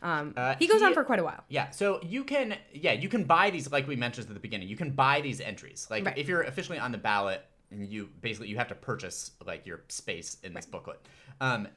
He goes on for quite a while. Yeah, so you can buy these, like we mentioned at the beginning. You can buy these entries. Like Right. if you're officially on the ballot, and you have to purchase like your space in this booklet, and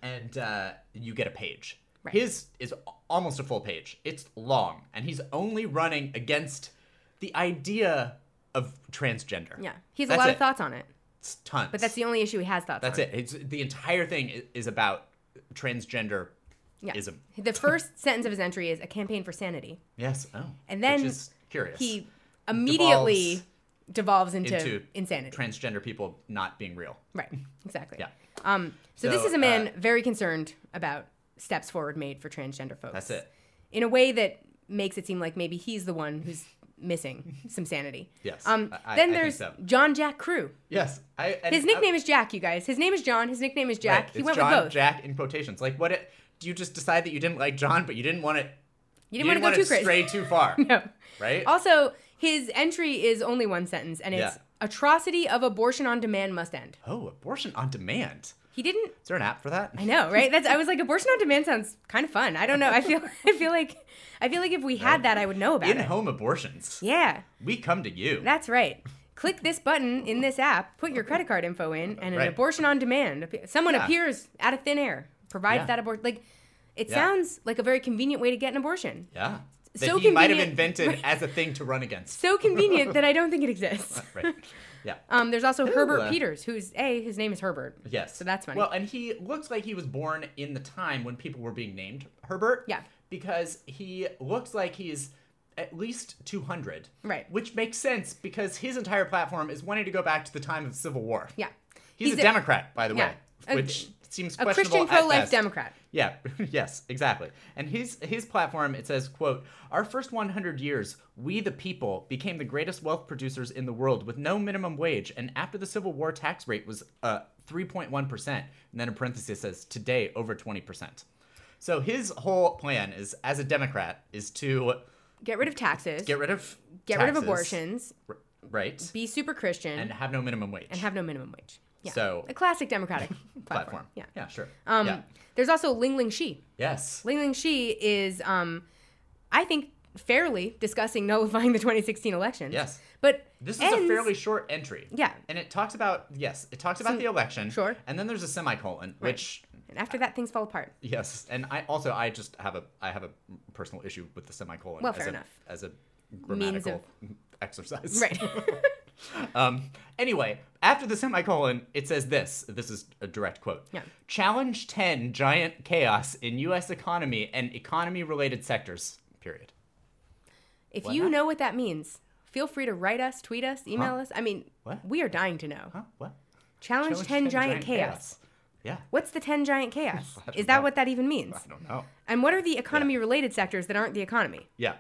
you get a page. Right. His is almost a full page. It's long, and he's only running against the idea of transgender. Yeah, he has a That's lot of it. thoughts on it, It's tons. but that's the only issue he has thoughts That's on. it. It's the entire thing is about transgender. Yeah. Ism. The first sentence of his entry is a campaign for sanity. Yes. Oh. And then which is curious. He immediately devolves into insanity. Transgender people not being real. Right. Exactly. Yeah. So this So, is a man very concerned about steps forward made for transgender folks. That's it. In a way that makes it seem like maybe he's the one who's missing some sanity. Yes. Then I think there's so. John Jack Crew. Yes. His nickname is Jack, you guys. His name is John. His nickname is Jack. Right. He It's went John, with both. Jack in quotations. Like, do you just decide that you didn't like John, but you didn't want it? You didn't want to go too crazy. Stray too far. No. Right. Also, his entry is only one sentence, and it's atrocity of abortion on demand must end. Oh, abortion on demand. He didn't. Is there an app for that? I know, right? I was like, abortion on demand sounds kind of fun. I don't know. I feel like if we had that, I would know about it. In-home abortions. Yeah. We come to you. That's right. Click this button in this app, put your credit card info in, and an abortion on demand. Someone appears out of thin air, provides that abortion. Like, it sounds like a very convenient way to get an abortion. Yeah. That So he might have convenient- invented as a thing to run against. So convenient that I don't think it exists. Right. Yeah. There's also Herbert Peters, his name is Herbert. Yes. So that's funny. Well, and he looks like he was born in the time when people were being named Herbert. Yeah. Because he looks like he's at least 200. Right. Which makes sense because his entire platform is wanting to go back to the time of the Civil War. Yeah. He's a Democrat, by the way, Yeah. which seems A questionable Christian pro-life at best. Democrat. Yeah, yes, exactly. And his platform, it says, quote, "Our first 100 years, we the people became the greatest wealth producers in the world with no minimum wage. And after the Civil War, tax rate was 3.1%. And then in parentheses it says, today, over 20%. So his whole plan is, as a Democrat, is to Get rid of taxes. get rid of abortions. Right. Be super Christian. And have no minimum wage. And have no minimum wage. Yeah. So a classic Democratic platform. Yeah. Yeah, sure. There's also Ling Ling Shi. Yes. Ling Ling Shi is, I think, fairly discussing nullifying the 2016 elections. Yes. But This is a fairly short entry. Yeah. And it talks about, the election. Sure. And then there's a semicolon, which... And after that, things fall apart. Yes. And I just have a personal issue with the semicolon. Well, fair enough. As a grammatical exercise. Right. Anyway, after the semicolon, it says this. This is a direct quote. Yeah. Challenge 10 giant chaos in U.S. economy and economy-related sectors, period. If you know what that means, feel free to write us, tweet us, email us. I mean, we are dying to know. Huh? What? Challenge 10 giant chaos. Yeah. What's the 10 giant chaos? I don't Is that know. what that even means? I don't know. And what are the economy-related sectors that aren't the economy? Yeah.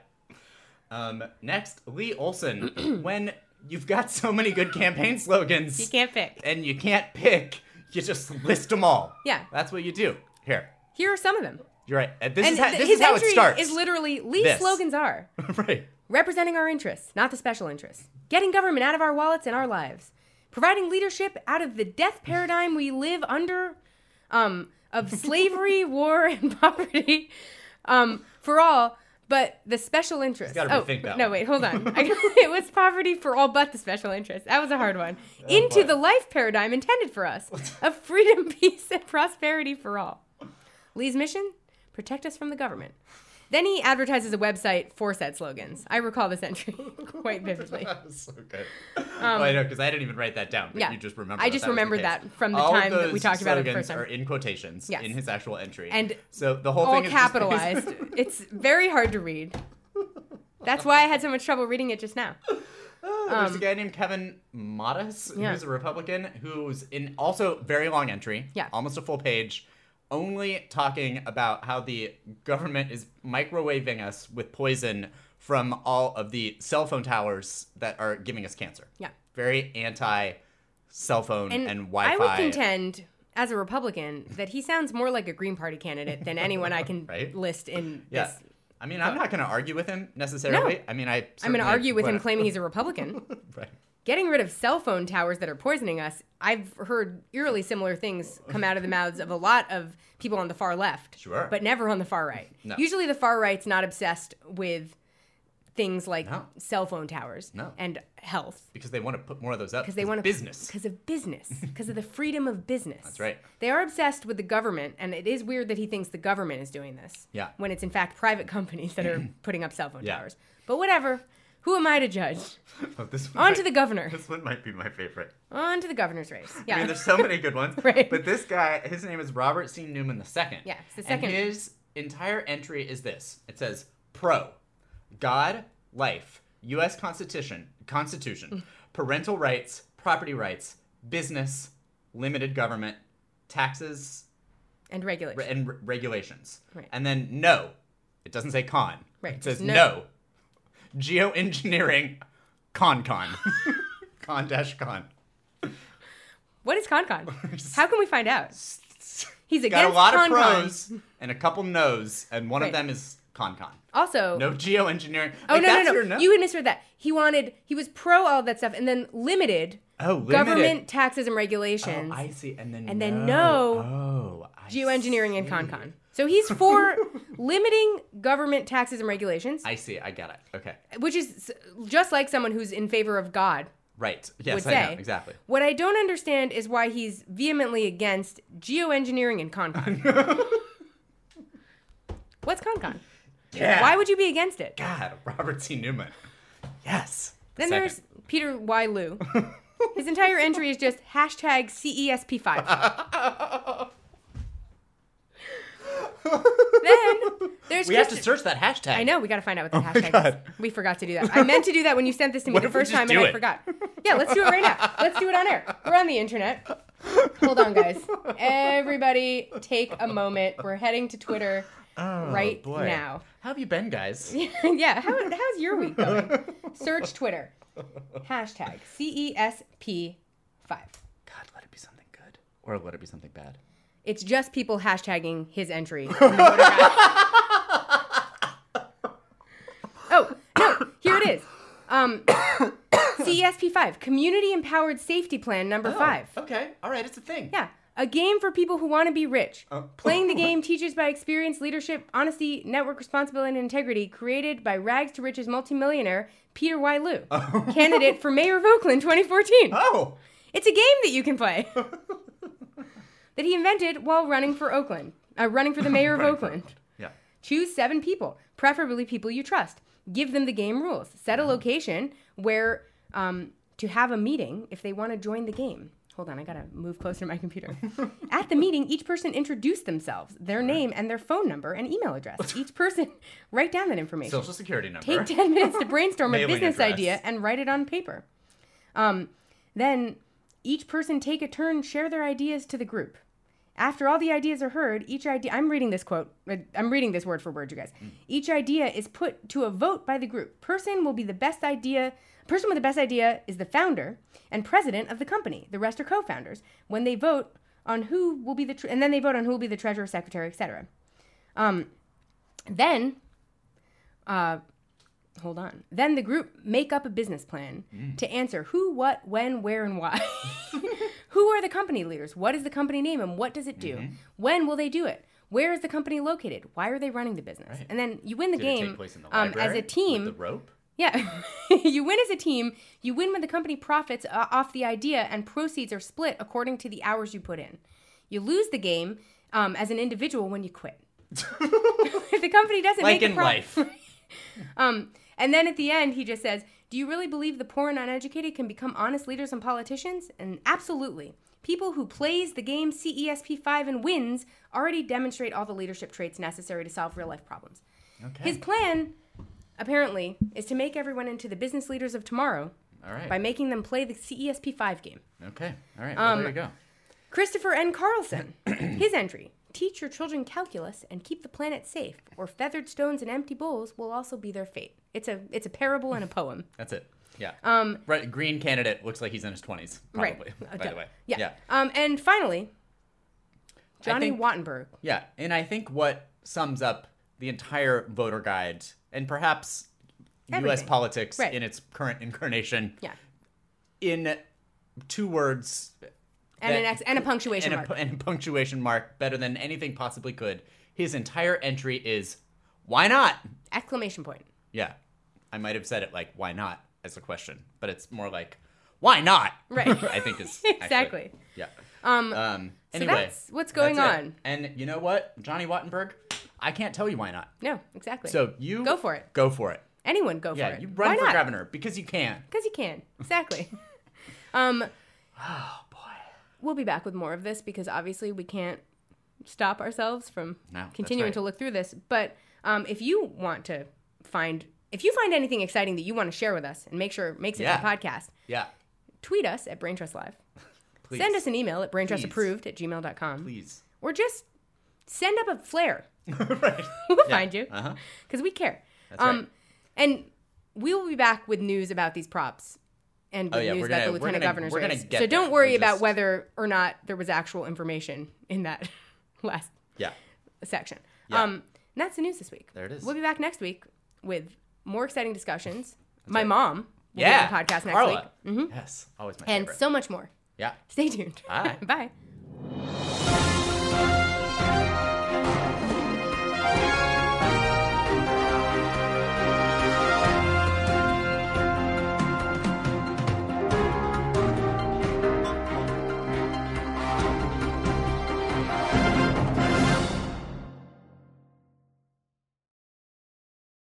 Next, Lee Olson. When you've got so many good campaign slogans, You can't pick. and you can't pick, you just list them all. Yeah. That's what you do. Here. Here are some of them. You're right. This And is how, this his is how it entry starts. is literally, Lee's This. slogans are Right. representing our interests, not the special interests. Getting government out of our wallets and our lives. Providing leadership out of the death paradigm we live under of slavery, war, and poverty for all, but the special interests. He's gotta rethink that no, one. wait, hold on. It was poverty for all but the special interests. That was a hard one. Into boy. the life paradigm intended for us of freedom, peace, and prosperity for all. Lee's mission? Protect us from the government. Then he advertises a website for said slogans. I recall this entry quite vividly. That was so good. I know, because I didn't even write that down, but yeah. you just remember I just that was the remembered case. that from the All time of that we those talked about it the slogans first time. are in quotations Yes. in his actual entry. And so the whole all thing is capitalized. Just, It's very hard to read. That's why I had so much trouble reading it just now. there's a guy named Kevin Modis, Yeah. who's a Republican, who's in also very long entry, Yeah. almost a full page, only talking about how the government is microwaving us with poison from all of the cell phone towers that are giving us cancer. Yeah. Very anti-cell phone and Wi-Fi. I would contend, as a Republican, that he sounds more like a Green Party candidate than anyone I can Right? list in Yeah. this. I mean, I'm not going to argue with him necessarily. No. I mean, I'm I'm going to argue with him claiming he's a Republican. Right. Getting rid of cell phone towers that are poisoning us, I've heard eerily similar things come out of the mouths of a lot of people on the far left. Sure. But never on the far right. No. Usually the far right's not obsessed with things like No. cell phone towers No. and health. Because they want to put more of those up. Because they want to business. Because of business. Because of the freedom of business. That's right. They are obsessed with the government, and it is weird that he thinks the government is doing this. Yeah. When it's in fact private companies that are putting up cell phone Yeah. towers. But whatever. Who am I to judge? Oh, this On to the governor. This one might be my favorite. On to the governor's race. Yeah. I mean, there's so many good ones. Right. But this guy, his name is Robert C. Newman II. Yeah, it's the second. And his entire entry is this. It says, pro, God, life, U.S. Constitution, parental rights, property rights, business, limited government, taxes, and regulation. and regulations. Right. And then no. It doesn't say con. Right, It says just no. no. geoengineering con. Con-con. What is con? How can we find out? He's against got a lot con. of pros and a couple no's, and one of them is con. Also, no geoengineering. Oh, like, no. You misread that. He was pro all of that stuff, and then limited government taxes and regulations. Oh, I see. And then geoengineering and con. So he's for limiting government taxes and regulations. I see. I get it. Okay. Which is just like someone who's in favor of God. Right. Yes, would say. I know. Exactly. What I don't understand is why he's vehemently against geoengineering and con. What's con? Yeah. Why would you be against it? God, Robert C. Newman. Yes. Then there's Peter Y. Liu. His entire entry is just hashtag CESP5. Then there's we have to search that hashtag. I know, we got to find out what the hashtag is. We forgot to do that. I meant to do that when you sent this to me the first time, and I forgot. Yeah, let's do it right now. Let's do it on air. We're on the internet. Hold on, guys. Everybody take a moment. We're heading to Twitter now. How have you been, guys? Yeah, how's your week going? Search Twitter. Hashtag CESP5. God, let it be something good. Or let it be something bad. It's just people hashtagging his entry. In the voter guide. Oh, no, here it is. CESP5, Community Empowered Safety Plan number 5. Okay, all right, it's a thing. Yeah, a game for people who want to be rich. Playing the game teaches by experience, leadership, honesty, network responsibility, and integrity, created by rags to riches multimillionaire Peter Y. Liu, candidate for mayor of Oakland 2014. Oh! It's a game that you can play. That he invented while running for Oakland, running for the mayor of Oakland. Yeah. Choose 7 people, preferably people you trust. Give them the game rules. Set a location where to have a meeting if they want to join the game. Hold on, I gotta move closer to my computer. At the meeting, each person introduce themselves, their name and their phone number and email address. Each person write down that information. Social security number. Take 10 minutes to brainstorm a business address. idea and write it on paper. Then each person take a turn, share their ideas to the group. After all the ideas are heard, each idea, I'm reading this word for word, you guys. Each idea is put to a vote by the group. Person with the best idea is the founder and president of the company. The rest are co-founders. When they vote on who will be and then they vote on who will be the treasurer, secretary, etc. Then the group make up a business plan to answer who, what, when, where, and why. Who are the company leaders? What is the company name and what does it do? When will they do it? Where is the company located? Why are they running the business? Right. And then you win the game it take place in the library as a team. With the rope? Yeah. You win as a team. You win when the company profits off the idea and proceeds are split according to the hours you put in. You lose the game as an individual when you quit. If the company doesn't like make in a life. And then at the end, he just says, do you really believe the poor and uneducated can become honest leaders and politicians? And absolutely. People who plays the game CESP5 and wins already demonstrate all the leadership traits necessary to solve real-life problems. Okay. His plan, apparently, is to make everyone into the business leaders of tomorrow by making them play the CESP5 game. Okay. All right. Well, there you go. Christopher N. Carlson, his entry. Teach your children calculus and keep the planet safe, or feathered stones and empty bowls will also be their fate. It's a parable and a poem. That's it. Yeah. Right. Green candidate looks like he's in his 20s, probably, by the way. Yeah. And finally, Johnny Wattenberg. Yeah. And I think what sums up the entire voter guide and perhaps U.S. politics in its current incarnation in 2 words... And a punctuation mark. And a punctuation mark, better than anything possibly could. His entire entry is, why not? Exclamation point. Yeah. I might have said it like, why not, as a question. But it's more like, why not? Right. I think is exactly. Yeah. Anyway, so that's what's going on. And you know what, Johnny Wattenberg? I can't tell you why not. No, exactly. So you... Go for it. Go for it. Anyone go for it. Yeah, you run for governor because you can. Because you can. Exactly. Oh, boy. We'll be back with more of this because obviously we can't stop ourselves from continuing to look through this. But if you find anything exciting that you want to share with us and make sure it makes it to the podcast, tweet us at Brain Trust Live. Please. Send us an email at braintrustapproved@gmail.com. Please. Or just send up a flare. Right. We'll find you because we care. That's right. And we will be back with news about these props and with news about the lieutenant governor's race. So don't worry about whether or not there was actual information in that last section. Yeah. And that's the news this week. There it is. We'll be back next week with more exciting discussions. My mom will be on the podcast next Carla. week. Yes, always my and favorite. so much more. Yeah. Stay tuned. Bye. Bye.